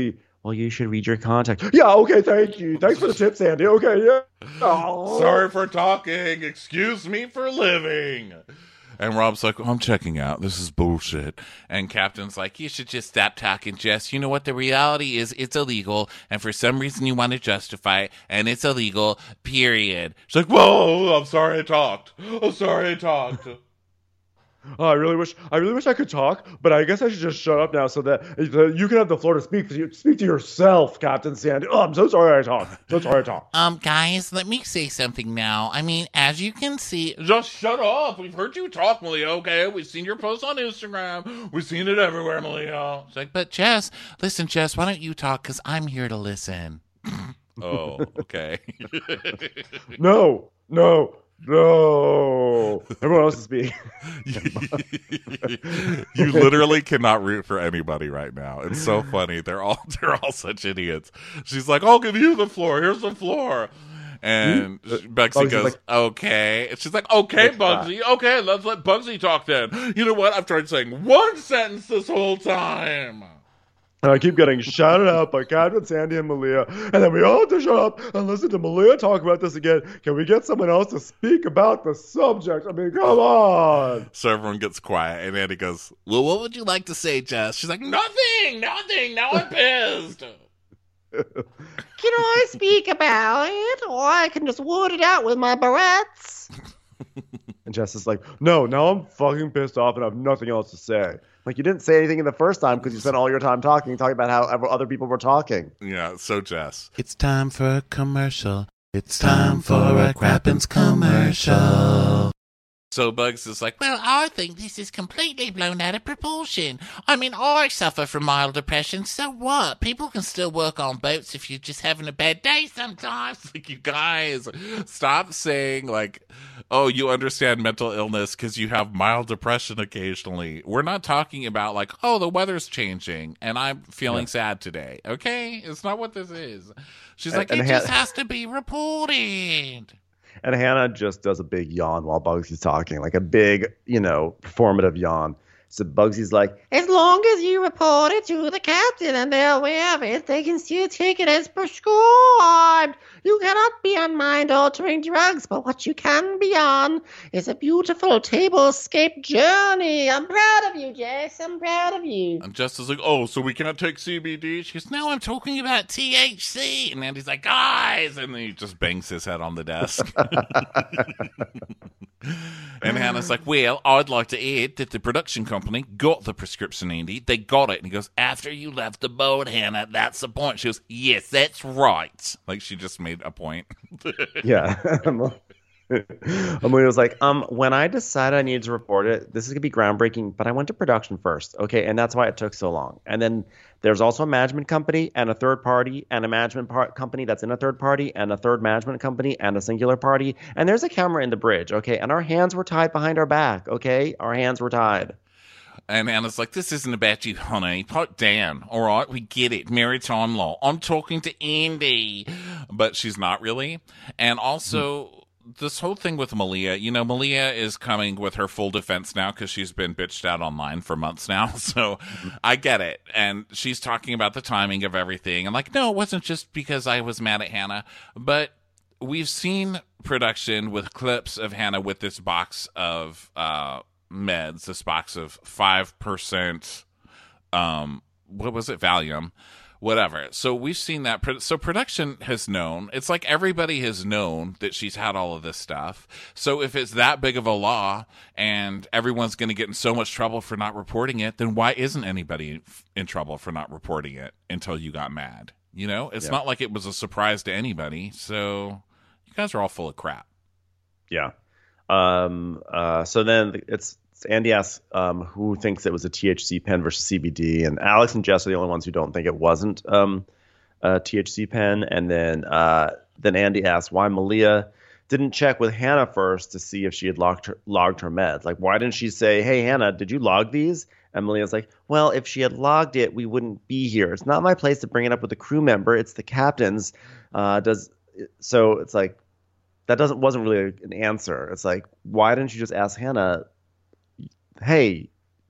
well, you should read your contact. Yeah, okay, thank you. Thanks for the tips, Andy. Okay, yeah. Oh. Sorry for talking. Excuse me for living. And Rob's like, oh, I'm checking out. This is bullshit. And Captain's like, you should just stop talking, Jess. You know what? The reality is it's illegal. And for some reason you want to justify it. And it's illegal, period. She's like, whoa, I'm sorry I talked. I'm sorry I talked. Oh, I really wish I really wish I could talk, but I guess I should just shut up now so that uh, you can have the floor to speak. You speak to yourself, Captain Sandy. Oh, I'm so sorry I talked. So sorry I talked. Um, guys, let me say something now. I mean, as you can see, just shut up. We've heard you talk, Malia. Okay, we've seen your posts on Instagram. We've seen it everywhere, Malia. It's like, but Jess, listen, Jess, why don't you talk? Because I'm here to listen. Oh, okay. no, no. No, everyone else is speaking. You literally cannot root for anybody right now. It's so funny. They're all they're all such idiots. She's like, "I'll give you the floor. Here's the floor." And Bugsy Bugsy's goes, like, "Okay." And she's like, "Okay, Bugsy. Okay, let's let Bugsy talk then." You know what? I've tried saying one sentence this whole time. And I keep getting shouted out by Captain Sandy and Malia. And then we all have to shut up and listen to Malia talk about this again. Can we get someone else to speak about the subject? I mean, come on. So everyone gets quiet. And Andy goes, well, what would you like to say, Jess? She's like, nothing, nothing. Now I'm pissed. Can I speak about it? Or I can just word it out with my barrettes. And Jess is like, no, now I'm fucking pissed off and I have nothing else to say. Like, you didn't say anything in the first time because you spent all your time talking, talking about how other people were talking. Yeah, so Jess. It's time for a commercial. It's time for a Crappens commercial. So Bugs is like, well, I think this is completely blown out of proportion. I mean, I suffer from mild depression, so what? People can still work on boats if you're just having a bad day sometimes. Like, you guys, stop saying, like, oh, you understand mental illness because you have mild depression occasionally. We're not talking about, like, oh, the weather's changing and I'm feeling yeah. sad today, okay? It's not what this is. She's like, and, and it ha- just has to be reported. And Hannah just does a big yawn while Bugsy's talking, like a big, you know, performative yawn. So Bugsy's like, as long as you report it to the captain and they're aware of it, they can still take it as prescribed. You cannot be on mind-altering drugs, but what you can be on is a beautiful tablescape journey. I'm proud of you, Jess. I'm proud of you. And Jess is like, oh, so we can't take C B D? She goes, no, I'm talking about T H C. And Andy's like, guys! And then he just bangs his head on the desk. And Hannah's like, well, I'd like to add that the production company got the prescription, Andy. They got it. And he goes, after you left the boat, Hannah, that's the point. She goes, yes, that's right. Like, she just made a point. Yeah. Emily was like, um, when I decided I needed to report it, this is going to be groundbreaking, but I went to production first. Okay. And that's why it took so long. And then there's also a management company and a third party and a management part company that's in a third party and a third management company and a singular party. And there's a camera in the bridge. Okay. And our hands were tied behind our back. Okay. Our hands were tied. And Anna's like, this isn't about you, honey. Put down. All right, we get it. Maritime law. I'm talking to Andy. But she's not really. And also, this whole thing with Malia, you know, Malia is coming with her full defense now because she's been bitched out online for months now. So I get it. And she's talking about the timing of everything. And like, no, it wasn't just because I was mad at Hannah. But we've seen production with clips of Hannah with this box of uh meds, this box of five percent, um, what was it, Valium, whatever. So we've seen that. So production has known. It's like everybody has known that she's had all of this stuff. So if it's that big of a law and everyone's going to get in so much trouble for not reporting it, then why isn't anybody in trouble for not reporting it until you got mad? You know, it's yeah. not like it was a surprise to anybody. So you guys are all full of crap. Yeah. Um, uh, so then it's, it's Andy asks um, who thinks it was a T H C pen versus C B D, and Alex and Jess are the only ones who don't think it wasn't um, a T H C pen. And then uh, then Andy asks why Malia didn't check with Hannah first to see if she had logged her, logged her meds. Like, why didn't she say, hey, Hannah, did you log these? And Malia's like, well, if she had logged it, we wouldn't be here. It's not my place to bring it up with the crew member. It's the captain's. Uh, does so it's like, that doesn't wasn't really an answer. It's like, why didn't you just ask Hannah, hey,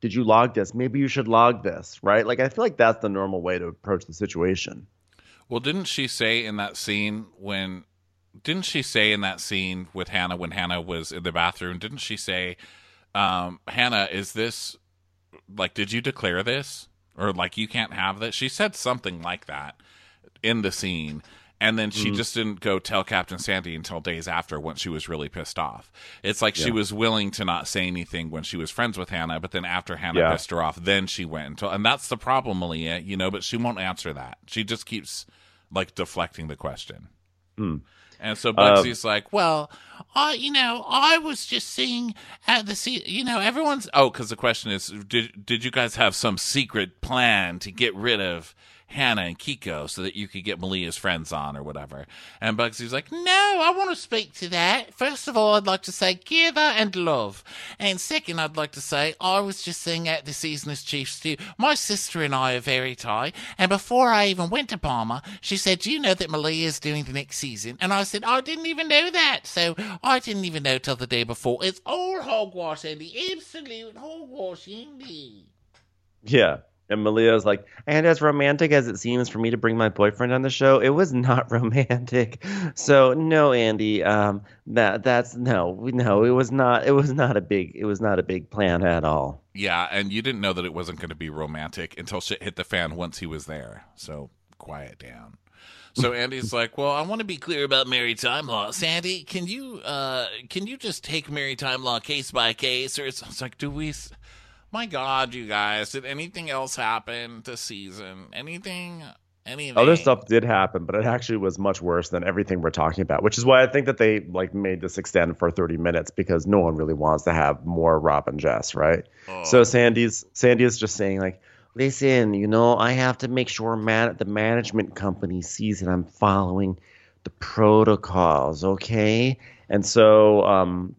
did you log this? Maybe you should log this, right? Like, I feel like that's the normal way to approach the situation. Well, didn't she say in that scene when, didn't she say in that scene with Hannah when Hannah was in the bathroom, didn't she say, um, Hannah, is this, like, did you declare this? Or, like, you can't have this? She said something like that in the scene. And then she mm. just didn't go tell Captain Sandy until days after when she was really pissed off. It's like yeah. she was willing to not say anything when she was friends with Hannah, but then after Hannah yeah. pissed her off, then she went and told. And that's the problem, Malia, you know, but she won't answer that. She just keeps, like, deflecting the question. Mm. And so Bugsy's um, like, well, I, you know, I was just seeing at the, se- you know, everyone's, oh, because the question is, did did you guys have some secret plan to get rid of Hannah and Kiko so that you could get Malia's friends on or whatever? And Bugsy's like, no, I want to speak to that. First of all, I'd like to say gather and love. And second, I'd like to say I was just seeing at the season as Chief Stew. My sister and I are very tight. And before I even went to Palmer, she said, do you know that Malia is doing the next season? And I said, I didn't even know that. So I didn't even know till the day before. It's all hogwash, Andy. Absolute hogwash, Andy. Yeah. And Malia's like, and as romantic as it seems for me to bring my boyfriend on the show, it was not romantic. So no, Andy, um, that that's no, no, it was not. It was not a big. It was not a big plan at all. Yeah, and you didn't know that it wasn't going to be romantic until shit hit the fan once he was there. So quiet down. So Andy's like, well, I want to be clear about Married Time Law. Sandy, can you uh, can you just take Married Time Law case by case? Or it's, it's like, do we? My God, you guys, did anything else happen this season? Anything? Anything? Other stuff did happen, but it actually was much worse than everything we're talking about, which is why I think that they like made this extend for thirty minutes because no one really wants to have more Rob and Jess, right? Oh. So Sandy's Sandy is just saying like, listen, you know, I have to make sure man- the management company sees that I'm following the protocols, okay? And so, um,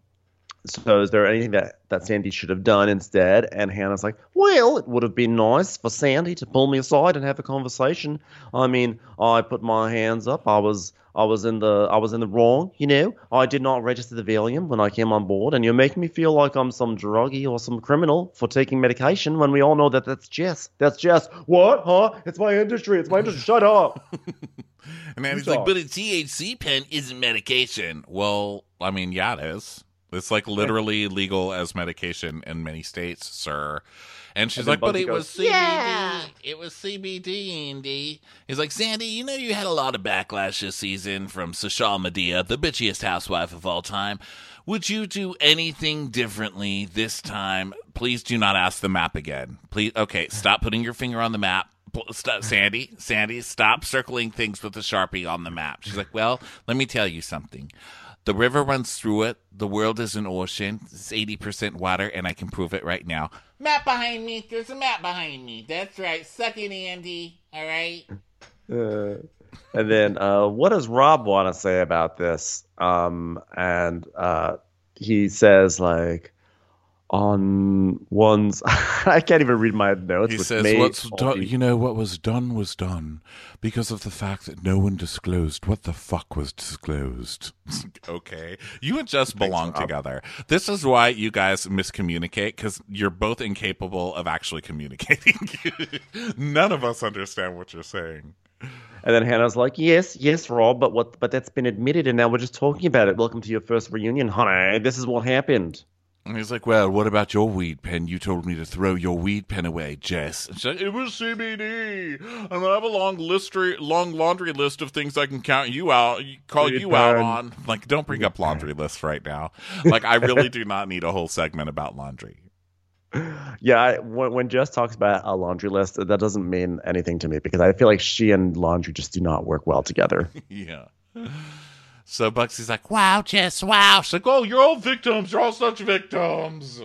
so is there anything that, that Sandy should have done instead? And Hannah's like, well, it would have been nice for Sandy to pull me aside and have a conversation. I mean, I put my hands up. I was I was in the I was in the wrong, you know. I did not register the Valium when I came on board, and you're making me feel like I'm some druggie or some criminal for taking medication when we all know that that's Jess. That's Jess. What? Huh? It's my industry. It's my industry. Shut up. And then he's like, but a T H C pen isn't medication. Well, I mean, yeah, it is. It's like literally legal as medication in many states, sir. And she's and like, but it goes, was C B D. Yeah. It was C B D, Andy. He's like, Sandy, you know you had a lot of backlash this season from Sashal Medea, the bitchiest housewife of all time. Would you do anything differently this time? Please do not ask the map again. Please. Okay, stop putting your finger on the map. Stop, Sandy, Sandy, stop circling things with a Sharpie on the map. She's like, well, let me tell you something. The river runs through it. The world is an ocean. It's eighty percent water, and I can prove it right now. Map behind me. There's a map behind me. That's right. Suck it, Andy. All right? Uh, and then uh, what does Rob want to say about this? Um, and uh, he says, like, on one's... I can't even read my notes. He says, "What's done, you know, what was done was done because of the fact that no one disclosed what the fuck was disclosed." Okay. You and Jess belong Thanks, together. This is why you guys miscommunicate, because you're both incapable of actually communicating. None of us understand what you're saying. And then Hannah's like, yes, yes, Rob, but what? But that's been admitted, and now we're just talking about it. Welcome to your first reunion, honey. This is what happened. And he's like, well, what about your weed pen? You told me to throw your weed pen away, Jess. And she's like, it was C B D. And I have a long listery, long laundry list of things I can count you out, call weed you pen. out on. Like, don't bring up laundry lists right now. Like, I really do not need a whole segment about laundry. Yeah, I, when, when Jess talks about a laundry list, that doesn't mean anything to me because I feel like she and laundry just do not work well together. Yeah. So Bugsy's like, wow, Jess, wow. She's like, oh, you're all victims. You're all such victims.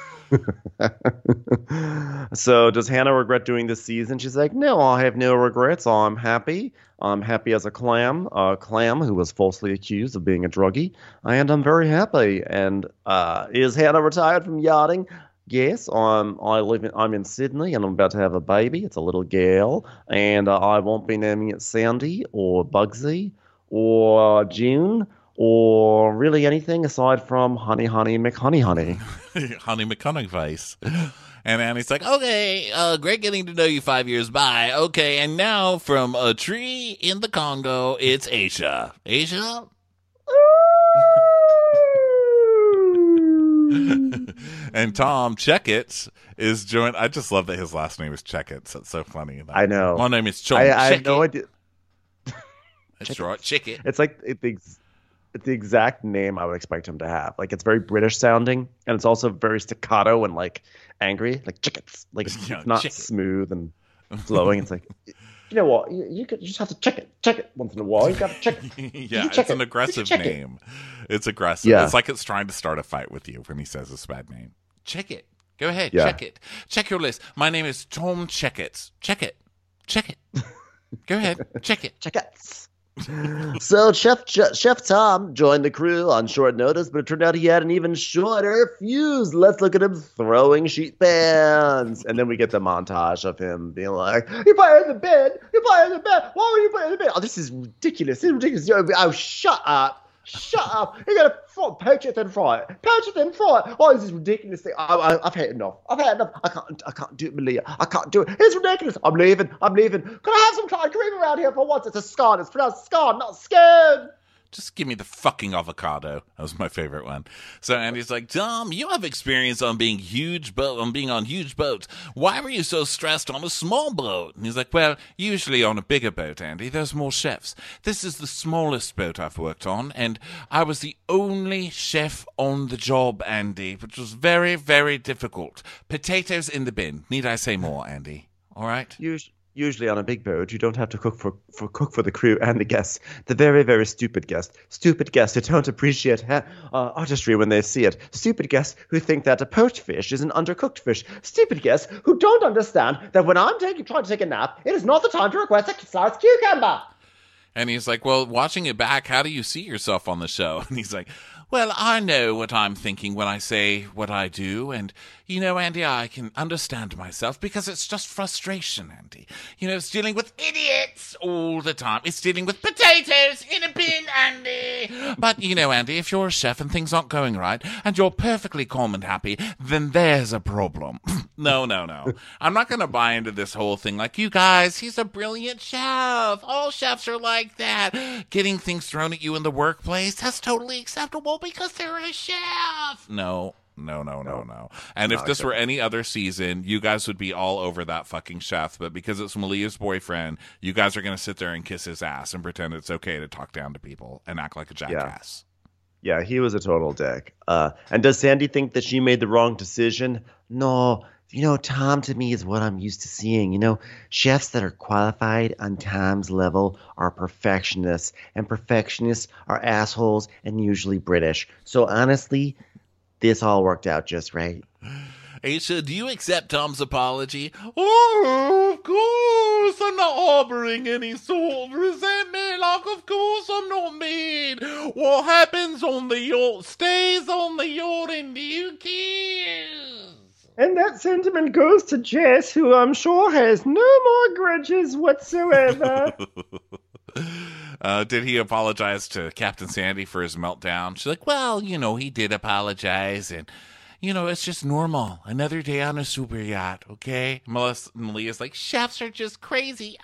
So does Hannah regret doing this season? She's like, no, I have no regrets. I'm happy. I'm happy as a clam, a clam who was falsely accused of being a druggie. And I'm very happy. And uh, is Hannah retired from yachting? Yes, I'm. I live in. I'm in Sydney, and I'm about to have a baby. It's a little girl, and uh, I won't be naming it Sandy or Bugsy or June, or really anything aside from Honey Honey McHoney Honey. Honey McHoney Vice. And Andy's like, okay, uh, great getting to know you five years. Bye. Okay, and now from a tree in the Congo, it's Aisha. Aisha? And Tom Checkett is joined. I just love that his last name is Checkett. That's so funny. I know. My name is Tom I, I Checkett. have no idea. That's right, Checkett. It's like it, the, it's the exact name I would expect him to have. Like, it's very British sounding, and it's also very staccato and like angry, like Checkets. Like, it's Yeah, not Checkett. smooth and flowing. It's like, you know what? You, you, could, you just have to check it, check it once in a while. You got to check it. Yeah, check it's an it. aggressive check it. name. It's aggressive. Yeah. It's like it's trying to start a fight with you when he says this bad name. Check it. Go ahead. Yeah. Check it. Check your list. My name is Tom Checkett. Check it. Check it. Go ahead. Check it. Checkets. So Chef Chef Tom joined the crew on short notice, but it turned out he had an even shorter fuse. Let's look at him throwing sheet pans. And then we get the montage of him being like, you put her in the bed. You put her in the bed. Why would you put her in the bed? Oh, this is ridiculous. This is ridiculous. Oh, shut up. Shut up. You're going to poach it then fry it. Poach it then fry it. Oh, this is ridiculous thing. I, I, I've had enough. I've had enough. I can't I can't do it, Malia. I can't do it. It's ridiculous. I'm leaving. I'm leaving. Can I have some Clyde cream around here for once? It's a scone. It's pronounced scone, not scared. Just give me the fucking avocado. That was my favorite one. So Andy's like, Tom, you have experience on being huge boat, on being on huge boats. Why were you so stressed on a small boat? And he's like, well, usually on a bigger boat, Andy, there's more chefs. This is the smallest boat I've worked on, and I was the only chef on the job, Andy, which was very, very difficult. Potatoes in the bin. Need I say more, Andy? All right? Usually, usually on a big boat, you don't have to cook for, for cook for the crew and the guests. The very, very stupid guests. Stupid guests who don't appreciate ha- uh, artistry when they see it. Stupid guests who think that a poached fish is an undercooked fish. Stupid guests who don't understand that when I'm taking, trying to take a nap, it is not the time to request a sliced cucumber. And he's like, well, watching it back, how do you see yourself on the show? And he's like, well, I know what I'm thinking when I say what I do. And, you know, Andy, I can understand myself because it's just frustration, Andy. You know, it's dealing with idiots all the time. It's dealing with potatoes in a bin, Andy. But, you know, Andy, if you're a chef and things aren't going right and you're perfectly calm and happy, then there's a problem. No, no, no. I'm not going to buy into this whole thing like, you guys, he's a brilliant chef. All chefs are like that. Getting things thrown at you in the workplace, that's totally acceptable because they're a chef. No, no, no, no, no. And if this were any other season, you guys would be all over that fucking chef. But because it's Malia's boyfriend, you guys are going to sit there and kiss his ass and pretend it's okay to talk down to people and act like a jackass. Yeah, he was a total dick. Uh, and does Sandy think that she made the wrong decision? No. You know, Tom to me is what I'm used to seeing. You know, chefs that are qualified on Tom's level are perfectionists, and perfectionists are assholes and usually British. So honestly, this all worked out just right. Aisha, do you accept Tom's apology? Oh, of course. I'm not harboring any sort of resentment. Like, of course I'm not mean. What happens on the yacht stays on the yacht, and who cares? And that sentiment goes to Jess, who I'm sure has no more grudges whatsoever. uh, did he apologize to Captain Sandy for his meltdown? She's like, well, you know, he did apologize, and, you know, it's just normal. Another day on a super yacht, okay? Melissa, Malia's like, chefs are just crazy.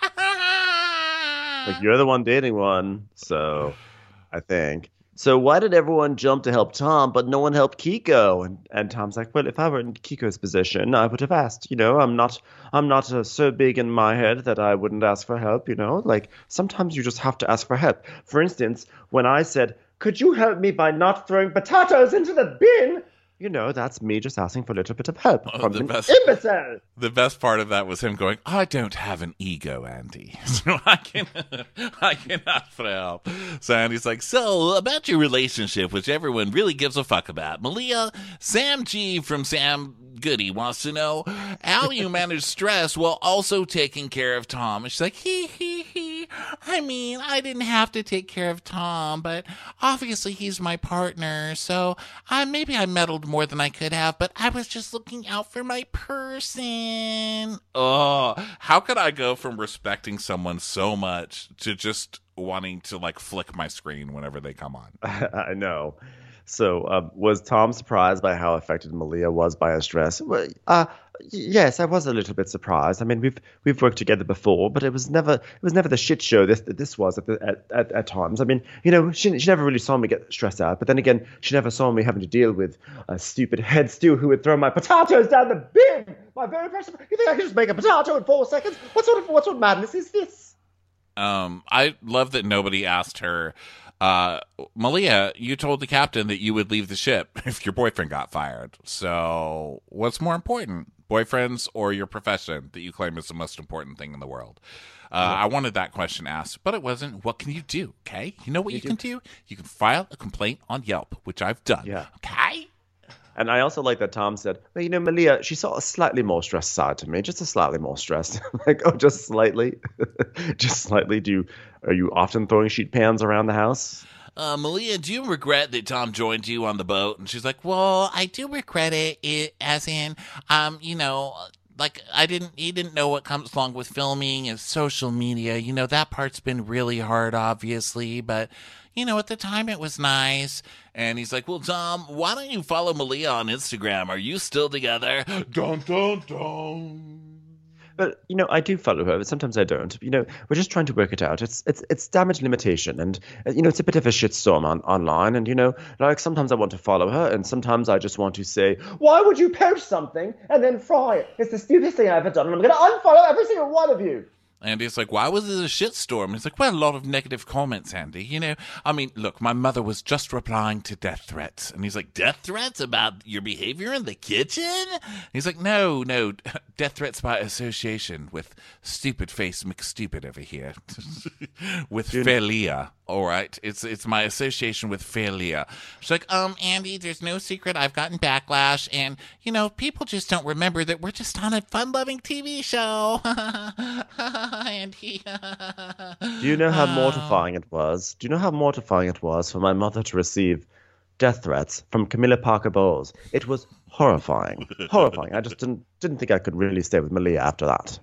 Like, you're the one dating one, so I think. So why did everyone jump to help Tom, but no one helped Kiko? And and Tom's like, well, if I were in Kiko's position, I would have asked. You know, I'm not I'm not uh, so big in my head that I wouldn't ask for help. You know, like sometimes you just have to ask for help. For instance, when I said, could you help me by not throwing potatoes into the bin? You know, that's me just asking for a little bit of help Oh, from the an best- imbecile. The best part of that was him going, I don't have an ego, Andy. So I can I cannot for help. So Andy's like, so about your relationship, which everyone really gives a fuck about. Malia, Sam G from Sam Goody wants to know how you manage stress while also taking care of Tom. And she's like, hee hee hee. I mean, I didn't have to take care of Tom, but obviously he's my partner, so I maybe I meddled more than I could have, but I was just looking out for my person. Oh, how could I go from respecting someone so much to just wanting to like flick my screen whenever they come on? I know. So, uh, was Tom surprised by how affected Malia was by his dress? Well, uh, yes, I was a little bit surprised. I mean, we've we've worked together before, but it was never it was never the shit show this this was at the, at, at at times. I mean, you know, she she never really saw me get stressed out, but then again, she never saw me having to deal with a stupid head stew who would throw my potatoes down the bin. My very precious. You think I can just make a potato in four seconds? What sort of what sort of madness is this? Um, I love that nobody asked her. Uh, Malia, you told the captain that you would leave the ship if your boyfriend got fired. So what's more important, boyfriends or your profession that you claim is the most important thing in the world? Uh, yeah. I wanted that question asked, but it wasn't. What can you do? Okay. You know what you, you can do? You can file a complaint on Yelp, which I've done. Yeah. Okay. And I also like that Tom said, well, you know, Malia, she saw a slightly more stressed side to me, just a slightly more stressed. Like, oh, just slightly? Just slightly? Do you, are you often throwing sheet pans around the house? Uh, Malia, do you regret that Tom joined you on the boat? And she's like, well, I do regret it, it as in, um, you know, like I didn't, he didn't know what comes along with filming and social media. You know, that part's been really hard, obviously, but you know, at the time it was nice. And he's like, well, Tom, why don't you follow Malia on Instagram? Are you still together? Dun, dun, dun. But, you know, I do follow her, but sometimes I don't. You know, we're just trying to work it out. It's it's it's damage limitation. And, uh, you know, it's a bit of a shitstorm on, online. And, you know, like sometimes I want to follow her and sometimes I just want to say, why would you post something and then fry it? It's the stupidest thing I've ever done. And I'm going to unfollow every single one of you. Andy's like, why was it a shitstorm? He's like, well, a lot of negative comments, Andy. You know, I mean, look, my mother was just replying to death threats. And he's like, death threats about your behavior in the kitchen? He's like, no, no, death threats by association with stupid face McStupid over here. With Felia. All right. It's it's my association with Felia. She's like, um, Andy, there's no secret. I've gotten backlash. And, you know, people just don't remember that we're just on a fun-loving T V show. Andy. Do you know how mortifying it was? Do you know how mortifying it was for my mother to receive death threats from Camilla Parker Bowles? It was horrifying. Horrifying. I just didn't didn't think I could really stay with Malia after that.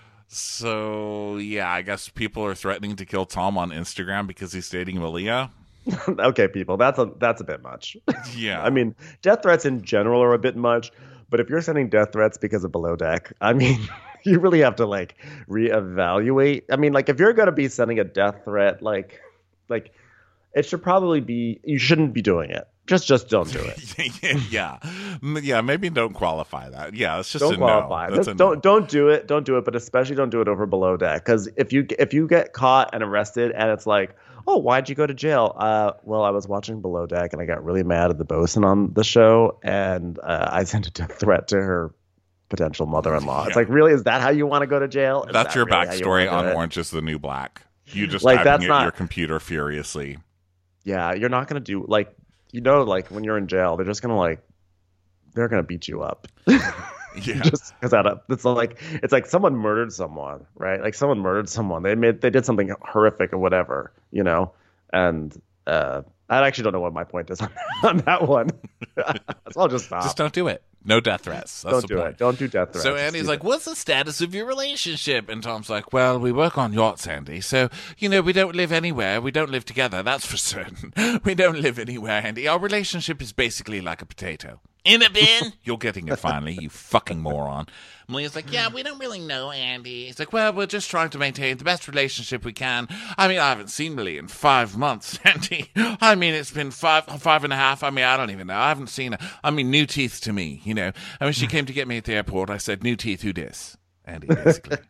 So, yeah, I guess people are threatening to kill Tom on Instagram because he's dating Malia. Okay, people, that's a that's a bit much. Yeah. I mean, death threats in general are a bit much, but if you're sending death threats because of Below Deck, I mean, you really have to, like, reevaluate. I mean, like, if you're going to be sending a death threat, like, like, it should probably be, you shouldn't be doing it. Just just don't do it. Yeah. Yeah, maybe don't qualify that. Yeah, it's just don't a qualify. no. That's a don't no. don't do it. Don't do it, but especially don't do it over Below Deck, cuz if you if you get caught and arrested and it's like, "Oh, why'd you go to jail?" Uh, well, I was watching Below Deck and I got really mad at the bosun on the show and uh, I sent a death threat to her potential mother-in-law. Yeah. It's like, "Really, is that how you want to go to jail?" Is that's that your really backstory you on it? Orange is the New Black. You just like, typing that's at not... your computer furiously. Yeah, you're not going to do like you know, like when you're in jail, they're just gonna like, they're gonna beat you up. Yeah. Just because that, it's like it's like someone murdered someone, right? Like someone murdered someone. They made they did something horrific or whatever, you know. And uh, I actually don't know what my point is on, on that one. So I'll just stop. Just don't do it. No death threats. That's don't the do point. it. Don't do death threats. So Andy's like, what's the status of your relationship? And Tom's like, well, we work on yachts, Andy. So, you know, we don't live anywhere. We don't live together. That's for certain. We don't live anywhere, Andy. Our relationship is basically like a potato. In a bin? You're getting it finally, you fucking moron. Malia's like, yeah, we don't really know, Andy. He's like, well, we're just trying to maintain the best relationship we can. I mean, I haven't seen Malia in five months, Andy. I mean, it's been five, five and a half. I mean, I don't even know. I haven't seen her. I mean, new teeth to me, you know. And when she came to get me at the airport, I said, new teeth, who dis? Andy, basically.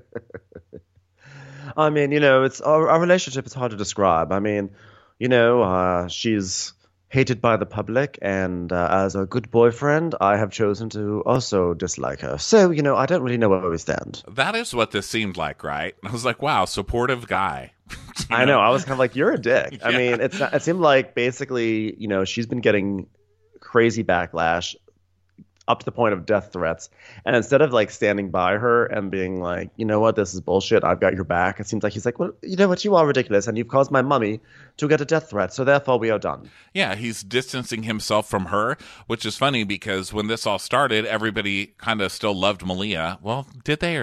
I mean, you know, it's our, our relationship is hard to describe. I mean, you know, uh, she's hated by the public, and uh, as a good boyfriend, I have chosen to also dislike her. So, you know, I don't really know where we stand. That is what this seemed like, right? I was like, wow, supportive guy. I know. I was kind of like, you're a dick. Yeah. I mean, it's not, it seemed like basically, you know, she's been getting crazy backlash up to the point of death threats. And instead of like standing by her and being like, you know what, this is bullshit, I've got your back, it seems like he's like, well, you know what, you are ridiculous and you've caused my mummy to get a death threat, so therefore we are done. Yeah, he's distancing himself from her, which is funny because when this all started, everybody kind of still loved Malia. Well, did they or not?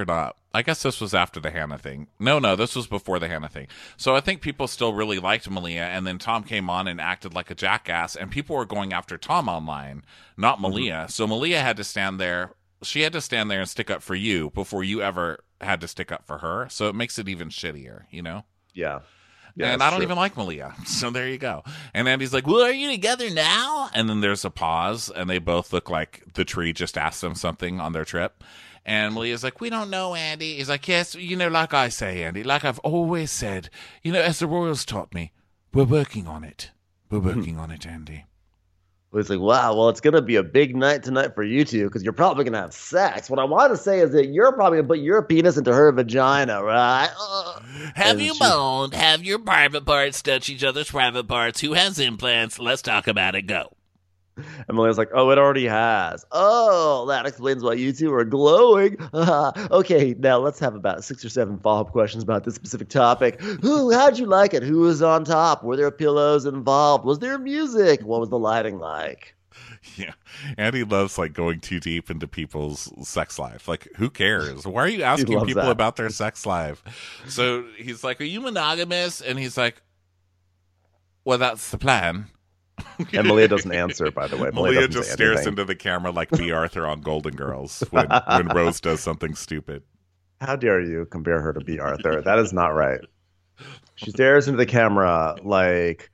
I guess this was after the Hannah thing. No, no, this was before the Hannah thing. So I think people still really liked Malia, and then Tom came on and acted like a jackass, and people were going after Tom online, not Malia. Mm-hmm. So Malia had to stand there. She had to stand there and stick up for you before you ever had to stick up for her. So it makes it even shittier, you know? Yeah. Yeah, and I don't true. even like Malia. So there you go. And Andy's like, well, are you together now? And then there's a pause, and they both look like the tree just asked them something on their trip. And Malia's like, we don't know, Andy. He's like, yes, you know, like I say, Andy, like I've always said, you know, as the Royals taught me, we're working on it. We're working on it, Andy. It's like, wow, well, it's going to be a big night tonight for you two because you're probably going to have sex. What I want to say is that you're probably going to put your penis into her vagina, right? Ugh. Have And you she- boned? Have your private parts touch each other's private parts? Who has implants? Let's talk about it. Go. And Malia's like, oh, it already has. Oh, that explains why you two are glowing. Okay, now let's have about six or seven follow-up questions about this specific topic. Who? How'd you like it? Who was on top? Were there pillows involved? Was there music? What was the lighting like? Yeah. Andy loves like going too deep into people's sex life. Like, who cares? Why are you asking loves people that. about their sex life? So he's like, are you monogamous? And he's like, well, that's the plan. And Malia doesn't answer, by the way. Malia doesn't just say stares anything. into the camera like B. Arthur on Golden Girls when, when Rose does something stupid. How dare you compare her to B. Arthur? That is not right. She stares into the camera like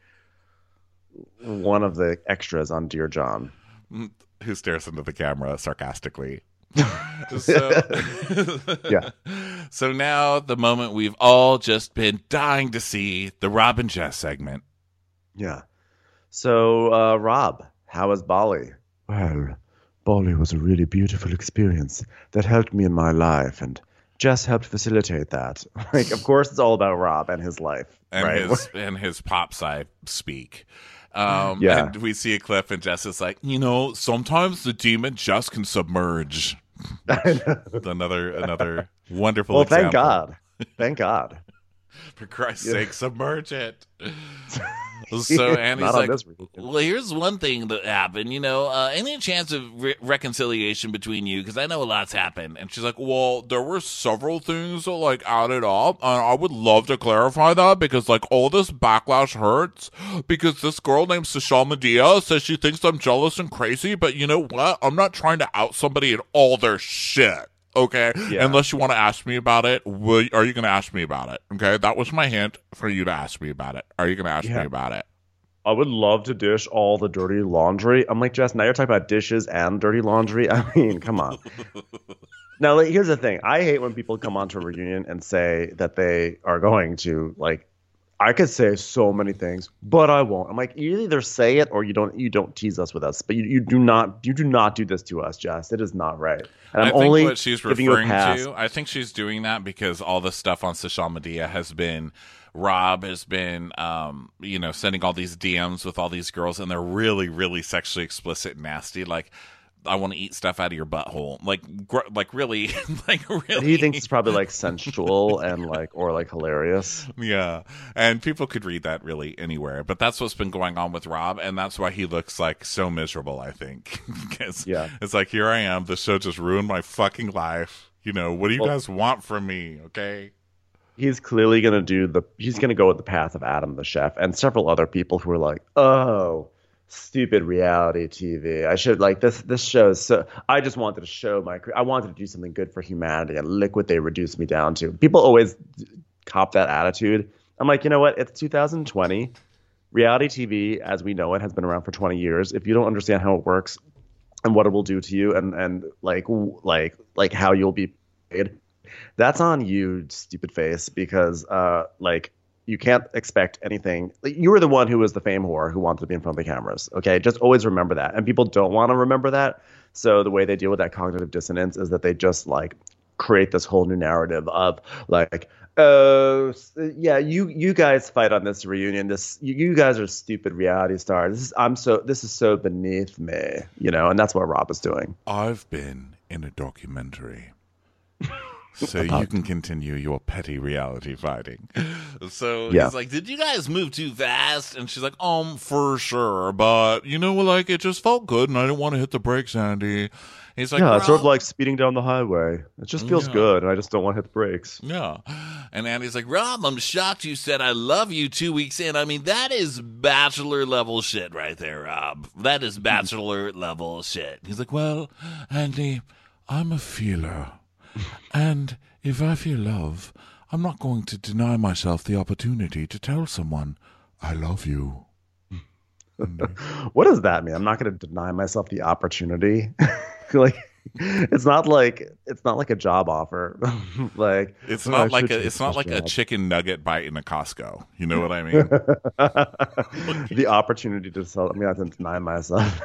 one of the extras on Dear John. Who stares into the camera sarcastically. so, Yeah. So now the moment we've all just been dying to see, the Rob and Jess segment. Yeah. So, uh, Rob, how was Bali? Well, Bali was a really beautiful experience that helped me in my life, and Jess helped facilitate that. Like, of course, it's all about Rob and his life, And right? his and his pop side speak. Um, Yeah. And we see a clip, and Jess is like, you know, sometimes the demon just can submerge. I know. Another another wonderful Well, example. thank God. Thank God. For Christ's Yeah. sake, submerge it. So Andy's Not on like, this reunion. Well, here's one thing that happened. You know, uh, any chance of re- reconciliation between you? Because I know a lot's happened. and she's like, well, there were several things that like added up, and I would love to clarify that because like all this backlash hurts because this girl named Sashal Medea says she thinks I'm jealous and crazy, but you know what? I'm not trying to out somebody in all their shit. Okay, Yeah. unless you want to ask me about it, will, are you going to ask me about it? Okay, that was my hint for you to ask me about it. Are you going to ask Yeah. me about it? I would love to dish all the dirty laundry. I'm like, Jess, now you're talking about dishes and dirty laundry? I mean, come on. Now, like, here's the thing. I hate when people come onto a reunion and say that they are going to, like, I could say so many things, but I won't. I'm like, you either say it or you don't you don't tease us with us. But you, you do not you do not do this to us, Jess. It is not right. And I'm I think only what she's giving you a referring pass. to, I think she's doing that because all the stuff on Social Media has been, Rob has been, um, you know, sending all these D Ms with all these girls, and they're really, really sexually explicit and nasty. Like, I want to eat stuff out of your butthole. Like, gr- like really, like really. He thinks it's probably like sensual and like or like hilarious. Yeah, and people could read that really anywhere, but that's what's been going on with Rob, and that's why he looks like so miserable, I think. Because Yeah. it's like, here I am, the show just ruined my fucking life. You know, what do you Well- guys want from me? Okay. He's clearly gonna do the he's gonna go with the path of Adam the Chef and several other people who are like, oh, stupid reality T V. I should like this this show is so I just wanted to show my I wanted to do something good for humanity, and look what they reduced me down to. People always cop that attitude. I'm like, you know what? It's two thousand twenty. Reality T V as we know it has been around for twenty years. If you don't understand how it works and what it will do to you and and like w- like like how you'll be paid, that's on you, stupid face, because uh like you can't expect anything. Like, you were the one who was the fame whore who wanted to be in front of the cameras. Okay, just always remember that. And people don't want to remember that. So the way they deal with that cognitive dissonance is that they just like create this whole new narrative of like, oh yeah, you you guys fight on this reunion. This you, you guys are stupid reality stars. This is I'm so this is so beneath me, you know. And that's what Rob is doing. I've been in a documentary So you can continue your petty reality fighting. So Yeah. he's like, did you guys move too fast? And she's like, um, for sure. But, you know, like, it just felt good, and I didn't want to hit the brakes, Andy. He's like, yeah, it's sort of "Rob." like speeding down the highway. It just feels Yeah. good, and I just don't want to hit the brakes. Yeah. And Andy's like, Rob, I'm shocked you said I love you two weeks in. I mean, that is bachelor level shit right there, Rob. That is bachelor level shit. He's like, well, Andy, I'm a feeler. And if I feel love, I'm not going to deny myself the opportunity to tell someone I love you. What does that mean? I'm not going to deny myself the opportunity. Like, it's not like it's not like a job offer. Like, It's "Oh, not I like should a take it's not this like a job." chicken nugget bite in a Costco. You know what I mean? The opportunity to sell. I mean, I have to deny myself.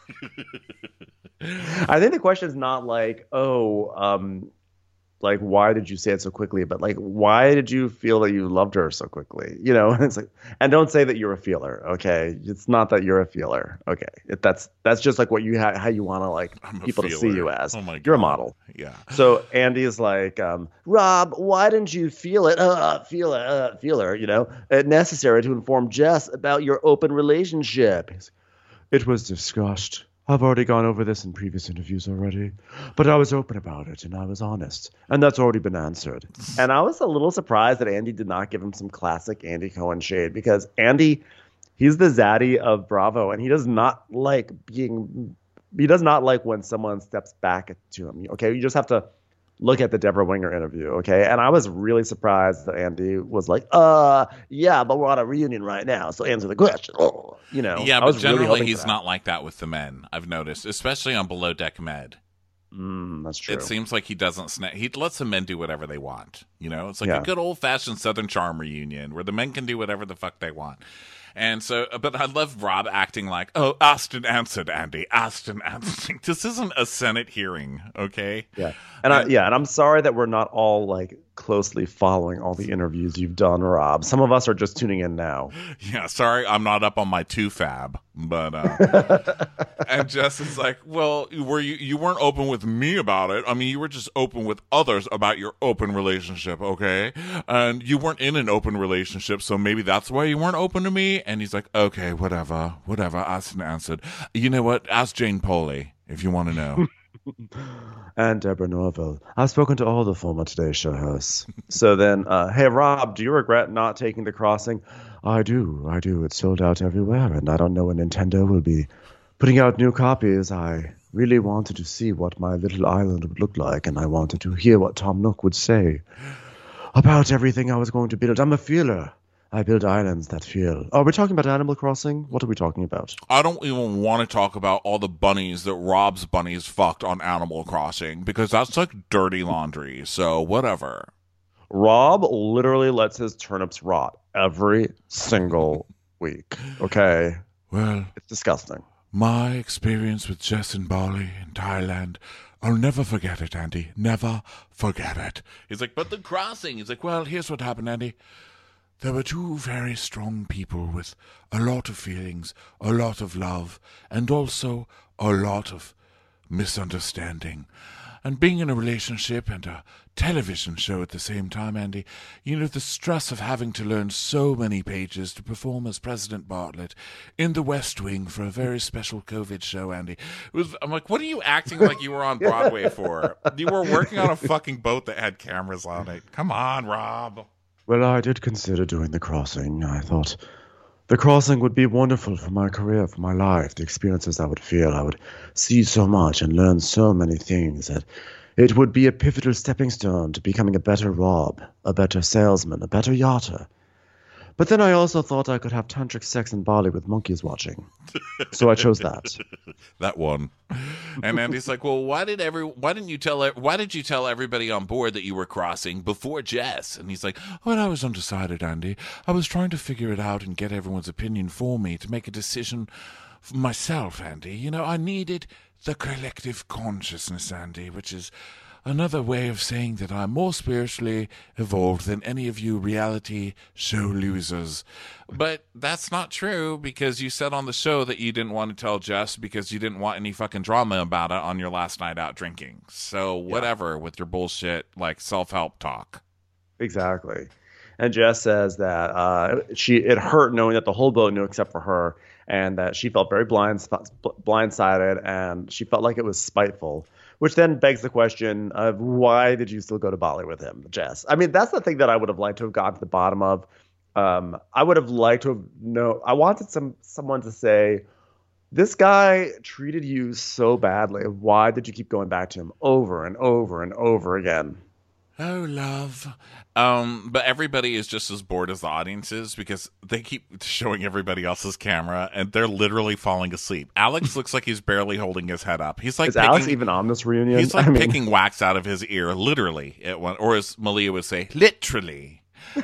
I think the question is not like, oh, um, like, why did you say it so quickly? But like, why did you feel that you loved her so quickly? You know, it's like, and don't say that you're a feeler. Okay, it's not that you're a feeler. Okay, it, that's that's just like what you ha- how you want to like I'm a people to see feeler. you as. Oh my God. You're a model. Yeah. So Andy's like, um, Rob, why didn't you feel it, uh, feel it, uh, feel her, you know, uh, necessary to inform Jess about your open relationship? He's like, it was discussed. I've already gone over this in previous interviews already, but I was open about it and I was honest, and that's already been answered. And I was a little surprised that Andy did not give him some classic Andy Cohen shade, because Andy, he's the zaddy of Bravo, and he does not like being, he does not like when someone steps back to him. Okay, you just have to look at the Deborah Winger interview, okay? And I was really surprised that Andy was like, uh, yeah, but we're on a reunion right now, so answer the question. Oh, you know, Yeah, I but was really generally hoping he's for that. not like that with the men. I've noticed, especially on Below Deck Med. Mm, that's true. It seems like he doesn't snap. He lets the men do whatever they want. You know, it's like Yeah. a good old fashioned Southern Charm reunion where the men can do whatever the fuck they want. And so, but I love Rob acting like, oh, asked and answered, Andy, asked and answered. This isn't a Senate hearing, okay? Yeah, and I, yeah, and I'm sorry that we're not all like closely following all the interviews you've done, Rob. Some of us are just tuning in now. Yeah, sorry, I'm not up on my two fab, but uh, and Jess is like, well, were you you weren't open with me about it? I mean, you were just open with others about your open relationship, okay? And you weren't in an open relationship, so maybe that's why you weren't open to me. And he's like, okay, whatever, whatever. Asked and answered. You know what? Ask Jane Poley if you want to know. And Deborah Norville. I've spoken to all the former Today Show hosts. So then, uh, hey, Rob, do you regret not taking The Crossing? I do. I do. It's sold out everywhere, and I don't know when Nintendo will be putting out new copies. I really wanted to see what my little island would look like, and I wanted to hear what Tom Nook would say about everything I was going to build. I'm a feeler. I build islands that feel. Oh, we're talking about Animal Crossing? What are we talking about? I don't even want to talk about all the bunnies that Rob's bunnies fucked on Animal Crossing because that's like dirty laundry. So whatever. Rob literally lets his turnips rot every single week. Okay? Well, It's disgusting. my experience with Jess in Bali in Thailand, I'll never forget it, Andy. Never forget it. He's like, but the crossing. He's like, well, here's what happened, Andy. There were two very strong people with a lot of feelings, a lot of love, and also a lot of misunderstanding. And being in a relationship and a television show at the same time, Andy, you know, the stress of having to learn so many pages to perform as President Bartlett in the West Wing for a very special COVID show, Andy. It was, I'm like, what are you acting like you were on Broadway for? You were working on a fucking boat that had cameras on it. Come on, Rob. Well, I did consider doing The Crossing. I thought The Crossing would be wonderful for my career, for my life, the experiences I would feel. I would see so much and learn so many things that it would be a pivotal stepping stone to becoming a better Rob, a better salesman, a better yachter. But then I also thought I could have tantric sex in Bali with monkeys watching. So I chose that. That one. And Andy's like, well, why did every why didn't you tell why did you tell everybody on board that you were crossing before Jess? And he's like, well, I was undecided, Andy. I was trying to figure it out and get everyone's opinion for me to make a decision for myself, Andy. You know, I needed the collective consciousness, Andy, which is another way of saying that I'm more spiritually evolved than any of you reality show losers. But that's not true, because you said on the show that you didn't want to tell Jess because you didn't want any fucking drama about it on your last night out drinking. So whatever yeah. with your bullshit, like, self-help talk. Exactly. And Jess says that uh, she it hurt knowing that the whole boat knew except for her, and that she felt very blind blindsided, and she felt like it was spiteful. Which then begs the question of, why did you still go to Bali with him, Jess? I mean, that's the thing that I would have liked to have gotten to the bottom of. Um, I would have liked to have know. I wanted some someone to say, this guy treated you so badly. Why did you keep going back to him over and over and over again? Oh, love. Um, but everybody is just as bored as the audience is, because they keep showing everybody else's camera and they're literally falling asleep. Alex looks like he's barely holding his head up. He's like, is picking, Alex even on this reunion? He's like I mean... picking wax out of his ear, literally. At one, or as Malia would say, literally.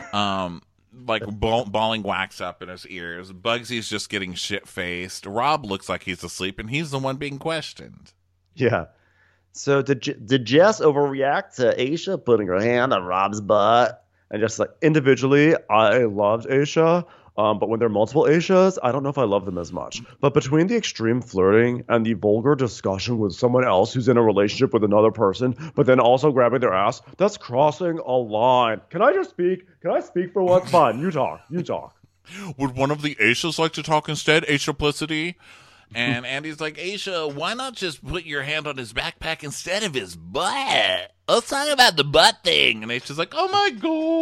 Um, like ball, balling wax up in his ears. Bugsy's just getting shit-faced. Rob looks like he's asleep, and he's the one being questioned. Yeah. So did did Jess overreact to Aisha putting her hand on Rob's butt? And just like, individually, I loved Aisha, um, but when there are multiple Aishas, I don't know if I love them as much. But between the extreme flirting and the vulgar discussion with someone else who's in a relationship with another person, but then also grabbing their ass, that's crossing a line. Can I just speak? Can I speak for once? Fine, you talk. You talk. Would one of the Aishas like to talk instead? Aishaplicity? And Andy's like, Aisha, why not just put your hand on his backpack instead of his butt? Let's talk about the butt thing. And Aisha's like, oh my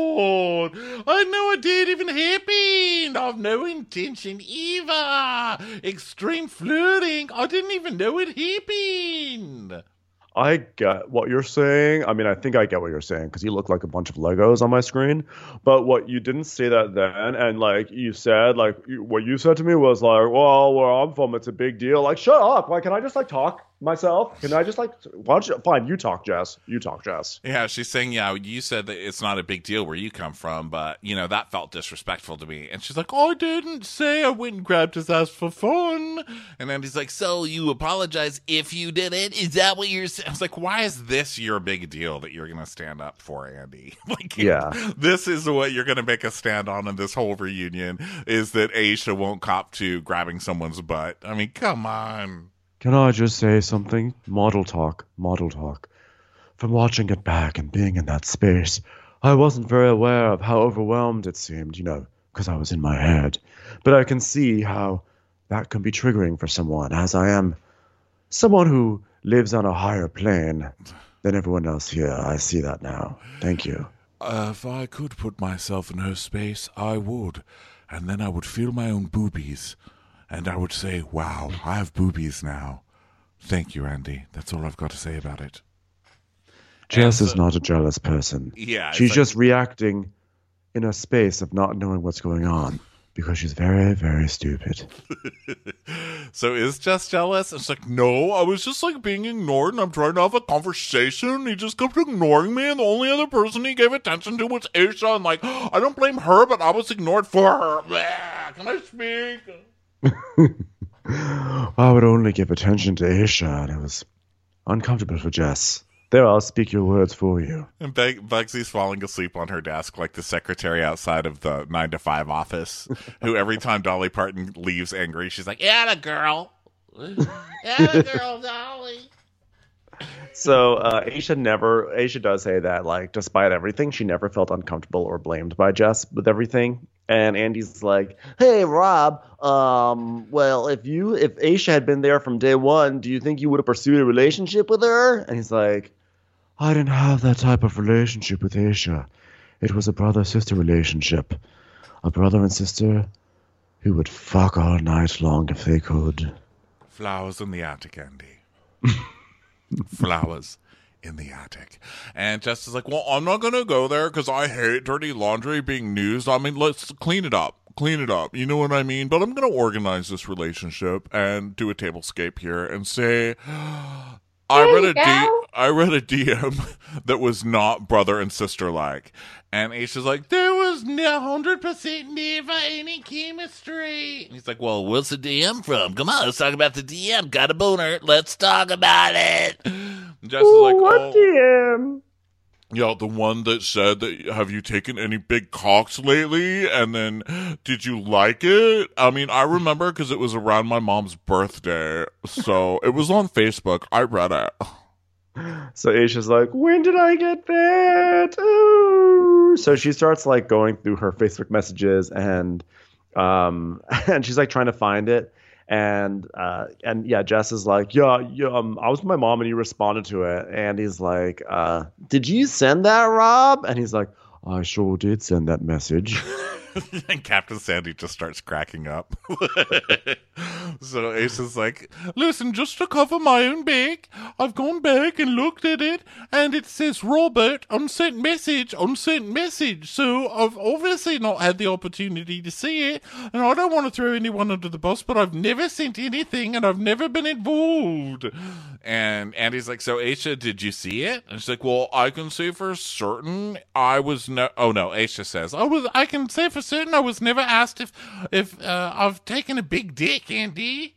god, I know it didn't even happen. I've no intention either. Extreme flirting. I didn't even know it happened. I get what you're saying. I mean, I think I get what you're saying, because you look like a bunch of Legos on my screen. But what you didn't say that then, and like you said, like you, what you said to me was like, well, where I'm from, it's a big deal. Like, shut up. Like, can I just like talk myself? Can I just like, why don't you, fine, you talk, Jess. You talk, Jess. Yeah, she's saying, yeah, you said that it's not a big deal where you come from, but, you know, that felt disrespectful to me. And she's like, I didn't say I went and grabbed his ass for fun. And Andy's like, so you apologize if you did it? Is that what you're saying? I was like, why is this your big deal that you're going to stand up for, Andy? Like, yeah, this is what you're going to make a stand on in this whole reunion, is that Aisha won't cop to grabbing someone's butt. I mean, come on. Can I just say something? Model talk, model talk. From watching it back and being in that space, I wasn't very aware of how overwhelmed it seemed, you know, because I was in my head. But I can see how that can be triggering for someone, as I am someone who lives on a higher plane than everyone else here. I see that now. Thank you. Uh, if I could put myself in her space, I would. And then I would feel my own boobies. And I would say, wow, I have boobies now. Thank you, Andy. That's all I've got to say about it. Jess so, is not a jealous person. Yeah. She's like, just reacting in a space of not knowing what's going on, because she's very, very stupid. So is Jess jealous? It's like, no, I was just like being ignored, and I'm trying to have a conversation. He just kept ignoring me, and the only other person he gave attention to was Aisha. And like, I don't blame her, but I was ignored for her. Blah, can I speak? I would only give attention to Aisha, and it was uncomfortable for Jess. There, I'll speak your words for you. And Beg- Bugsy's falling asleep on her desk like the secretary outside of the nine to five office, who every time Dolly Parton leaves angry, she's like, yeah, the girl. Yeah, the girl, Dolly. So uh, Aisha never, Aisha does say that, like, despite everything, she never felt uncomfortable or blamed by Jess with everything. And Andy's like, hey, Rob, um, well, if you, if Aisha had been there from day one, do you think you would have pursued a relationship with her? And he's like, I didn't have that type of relationship with Aisha. It was a brother-sister relationship. A brother and sister who would fuck all night long if they could. Flowers in the attic, Andy. Flowers in the attic. And Jess is like, well, I'm not going to go there because I hate dirty laundry being used. I mean, let's clean it up. Clean it up. You know what I mean? But I'm going to organize this relationship and do a tablescape here and say, I read a D- I read a D M that was not brother and sister like. And Aisha's like, there was one hundred percent never any chemistry. And he's like, well, what's the D M from? Come on, let's talk about the D M. Got a boner. Let's talk about it. Jess is like, what oh, D M? yeah, the one that said that, have you taken any big cocks lately? And then, did you like it? I mean, I remember because it was around my mom's birthday. So it was on Facebook. I read it. So Aisha's like, when did I get that? Ooh. So she starts like going through her Facebook messages and um and she's like trying to find it. And uh, and yeah, Jess is like, yeah, yeah um, I was with my mom and you responded to it. And he's like, uh, did you send that, Rob? And he's like, I sure did send that message. And Captain Sandy just starts cracking up. So Ace is like, listen, just to cover my own back, I've gone back and looked at it, and it says Robert, unsent message, unsent message. So I've obviously not had the opportunity to see it, and I don't want to throw anyone under the bus, but I've never sent anything, and I've never been involved. And Andy's like, so Aisha, did you see it? And she's like, well, I can say for certain I was no. Oh no, Aisha says, I was. I can say for certain I was never asked if if uh, I've taken a big dick, Andy.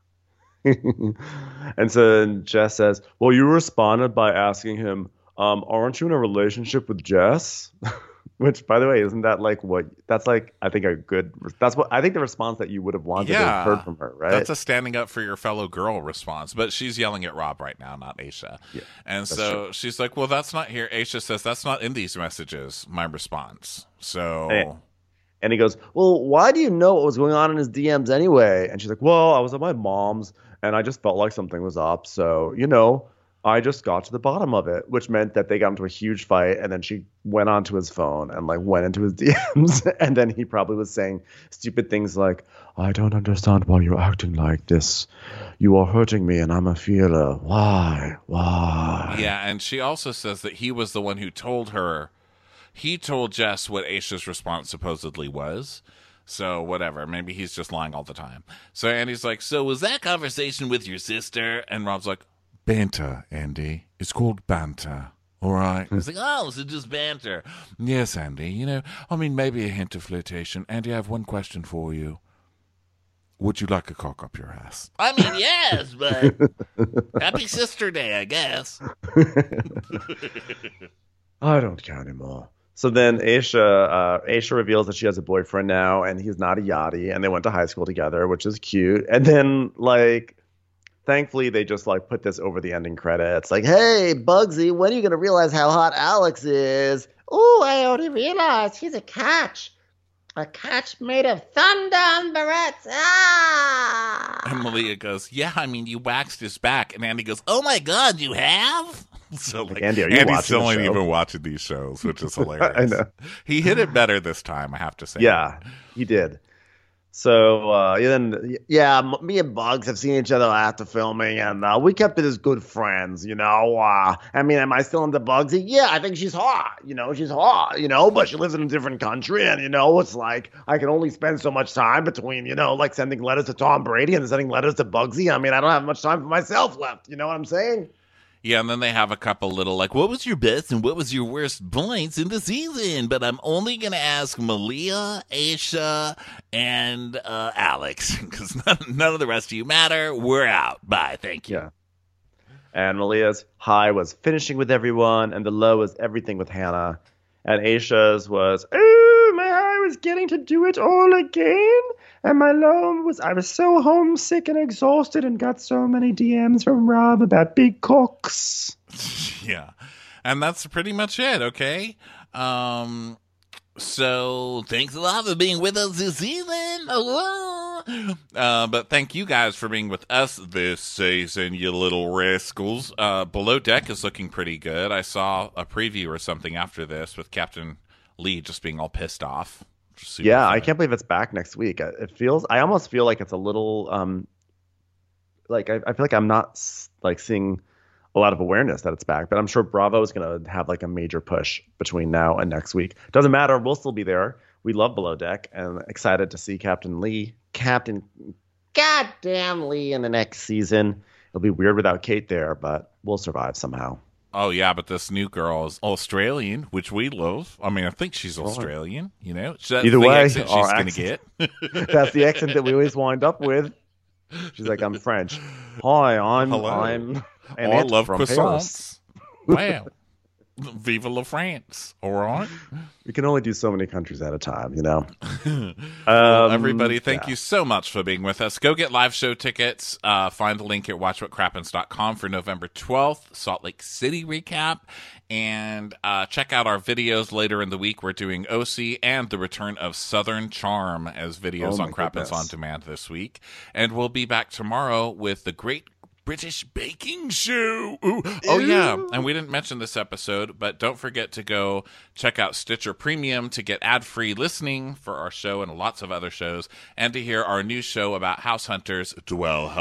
And so Jess says, well, you responded by asking him, um, aren't you in a relationship with Jess? Which, by the way, isn't that like what? That's like, I think a good. That's what I think the response that you would have wanted Yeah, to have heard from her, right? That's a standing up for your fellow girl response. But she's yelling at Rob right now, not Aisha. Yeah, and so true. She's like, well, that's not here. Aisha says, that's not in these messages, my response. So. Hey. And he goes, well, why do you know what was going on in his D Ms anyway? And she's like, well, I was at my mom's and I just felt like something was up. So, you know, I just got to the bottom of it, which meant that they got into a huge fight. And then she went onto his phone and like went into his D Ms. And then he probably was saying stupid things like, I don't understand why you're acting like this. You are hurting me and I'm a feeler. Why? Why? Yeah. And she also says that he was the one who told her. He told Jess what Aisha's response supposedly was. So whatever. Maybe he's just lying all the time. So Andy's like, so was that conversation with your sister? And Rob's like, banter, Andy. It's called banter. All right. He's like, oh, so just banter. Yes, Andy. You know, I mean, maybe a hint of flirtation. Andy, I have one question for you. Would you like a cock up your ass? I mean, yes, but happy Sister Day, I guess. I don't care anymore. So then Aisha, uh, Aisha reveals that she has a boyfriend now, and he's not a yachty, and they went to high school together, which is cute. And then, like, thankfully, they just like put this over the ending credits, like, "Hey, Bugsy, when are you gonna realize how hot Alex is?" Oh, I already realized he's a catch. A catch made of thunder and barrettes. Ah! And Malia goes, yeah, I mean, you waxed his back. And Andy goes, oh my God, you have? So like, like Andy, are you Andy's watching still the ain't show? even watching these shows, which is hilarious. I know. He hit it better this time, I have to say. Yeah, he did. So uh, yeah, then yeah, m- me and Bugs have seen each other after filming, and uh, we kept it as good friends. You know, uh, I mean, am I still into Bugsy? Yeah, I think she's hot. You know, she's hot. You know, but she lives in a different country, and you know, it's like I can only spend so much time between, you know, like sending letters to Tom Brady and sending letters to Bugsy. I mean, I don't have much time for myself left. You know what I'm saying? Yeah, and then they have a couple little like, What was your best and what was your worst points in the season? But I'm only going to ask Malia, Aisha, and uh, Alex, because none, none of the rest of you matter. We're out. Bye. Thank you. Yeah. And Malia's high was finishing with everyone, and the low was everything with Hannah. And Aisha's was, oh, my high was getting to do it all again. And my low was, I was so homesick and exhausted and got so many D Ms from Rob about big cocks. yeah. And that's pretty much it, okay? Um, so Thanks a lot for being with us this season. Oh, Uh, but thank you guys for being with us this season, you little rascals. Uh, Below Deck is looking pretty good. I saw a preview or something after this with Captain Lee just being all pissed off. Super Yeah, fun. I can't believe it's back next week. It feels, I almost feel like it's a little, um, like, I, I feel like I'm not, s- like, seeing a lot of awareness that it's back, but I'm sure Bravo is going to have, like, a major push between now and next week. Doesn't matter. We'll still be there. We love Below Deck and excited to see Captain Lee, Captain Goddamn Lee in the next season. It'll be weird without Kate there, but we'll survive somehow. Oh, yeah, but this new girl is Australian, which we love. I mean, I think she's Australian, you know? That's Either the way, accent she's our going to accent- get. That's the accent that we always wind up with. She's like, I'm French. Hi, I'm Hello. I'm And oh, I Ant love from croissants. Wow. Viva la France. All right. We can only do so many countries at a time, you know? Well, um, everybody, thank yeah. you so much for being with us. Go get live show tickets. Uh, find the link at watch what crappens dot com for November twelfth, Salt Lake City recap. And uh, check out our videos later in the week. We're doing O C and the return of Southern Charm as videos Oh, on my Crappens goodness. on Demand this week. And we'll be back tomorrow with the Great British Baking Show. Ooh. Oh, yeah. And we didn't mention this episode, but don't forget to go check out Stitcher Premium to get ad-free listening for our show and lots of other shows, and to hear our new show about house hunters, Dwell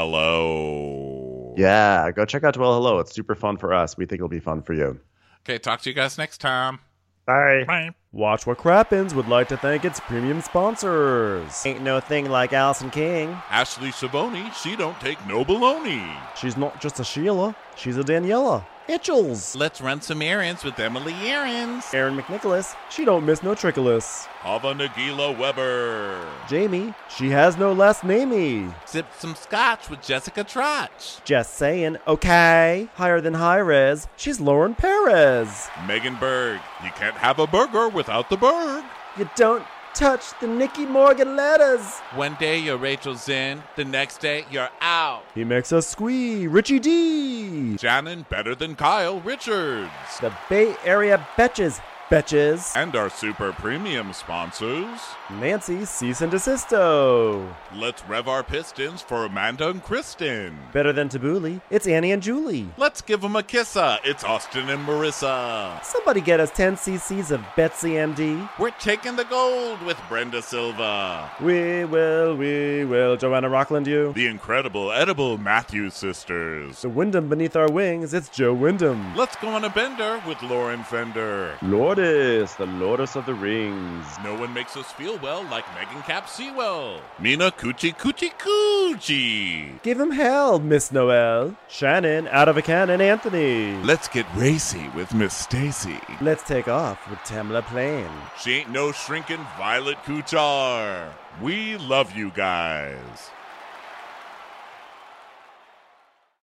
Hello. Yeah, go check out Dwell Hello. It's super fun for us. We think it'll be fun for you. Okay, talk to you guys next time. Bye. Bye. Watch What Crappens would like to thank its premium sponsors. Ain't no thing like Allison King. Ashley Savoni, she don't take no baloney. She's not just a Sheila, she's a Daniela. Itchels. Let's run some errands with Emily Errands. Aaron McNicholas, she don't miss no trickolas. Hava Nagila Weber. Jamie, she has no last namey. Sip some scotch with Jessica Trotch. Just saying, okay. Higher than high res, she's Lauren Perez. Megan Berg, you can't have a burger without the Berg. You don't touch the Nicky Morgan letters. One day you're Rachel Zinn, the next day you're out. He makes us squee, Richie D. Shannon better than Kyle Richards. The Bay Area Betches, Betches. And our super premium sponsors. Nancy, cease and desisto. Let's rev our pistons for Amanda and Kristen. Better than Tabbouleh, it's Annie and Julie. Let's give them a kissa. It's Austin and Marissa. Somebody get us ten cc's of Betsy M D. We're taking the gold with Brenda Silva. We will, we will. Joanna Rockland, you. The incredible edible Matthews sisters. The Wyndham beneath our wings, it's Joe Wyndham. Let's go on a bender with Lauren Fender. Lourdes, the Lourdes of the Rings. No one makes us feel well like Megan Cap Sewell. Mina Coochie Coochie Coochie. Give him hell, Miss Noel. Shannon, out of a cannon, Anthony. Let's get racy with Miss Stacy. Let's take off with Tamla Plain. She ain't no shrinking Violet Kuchar. We love you guys.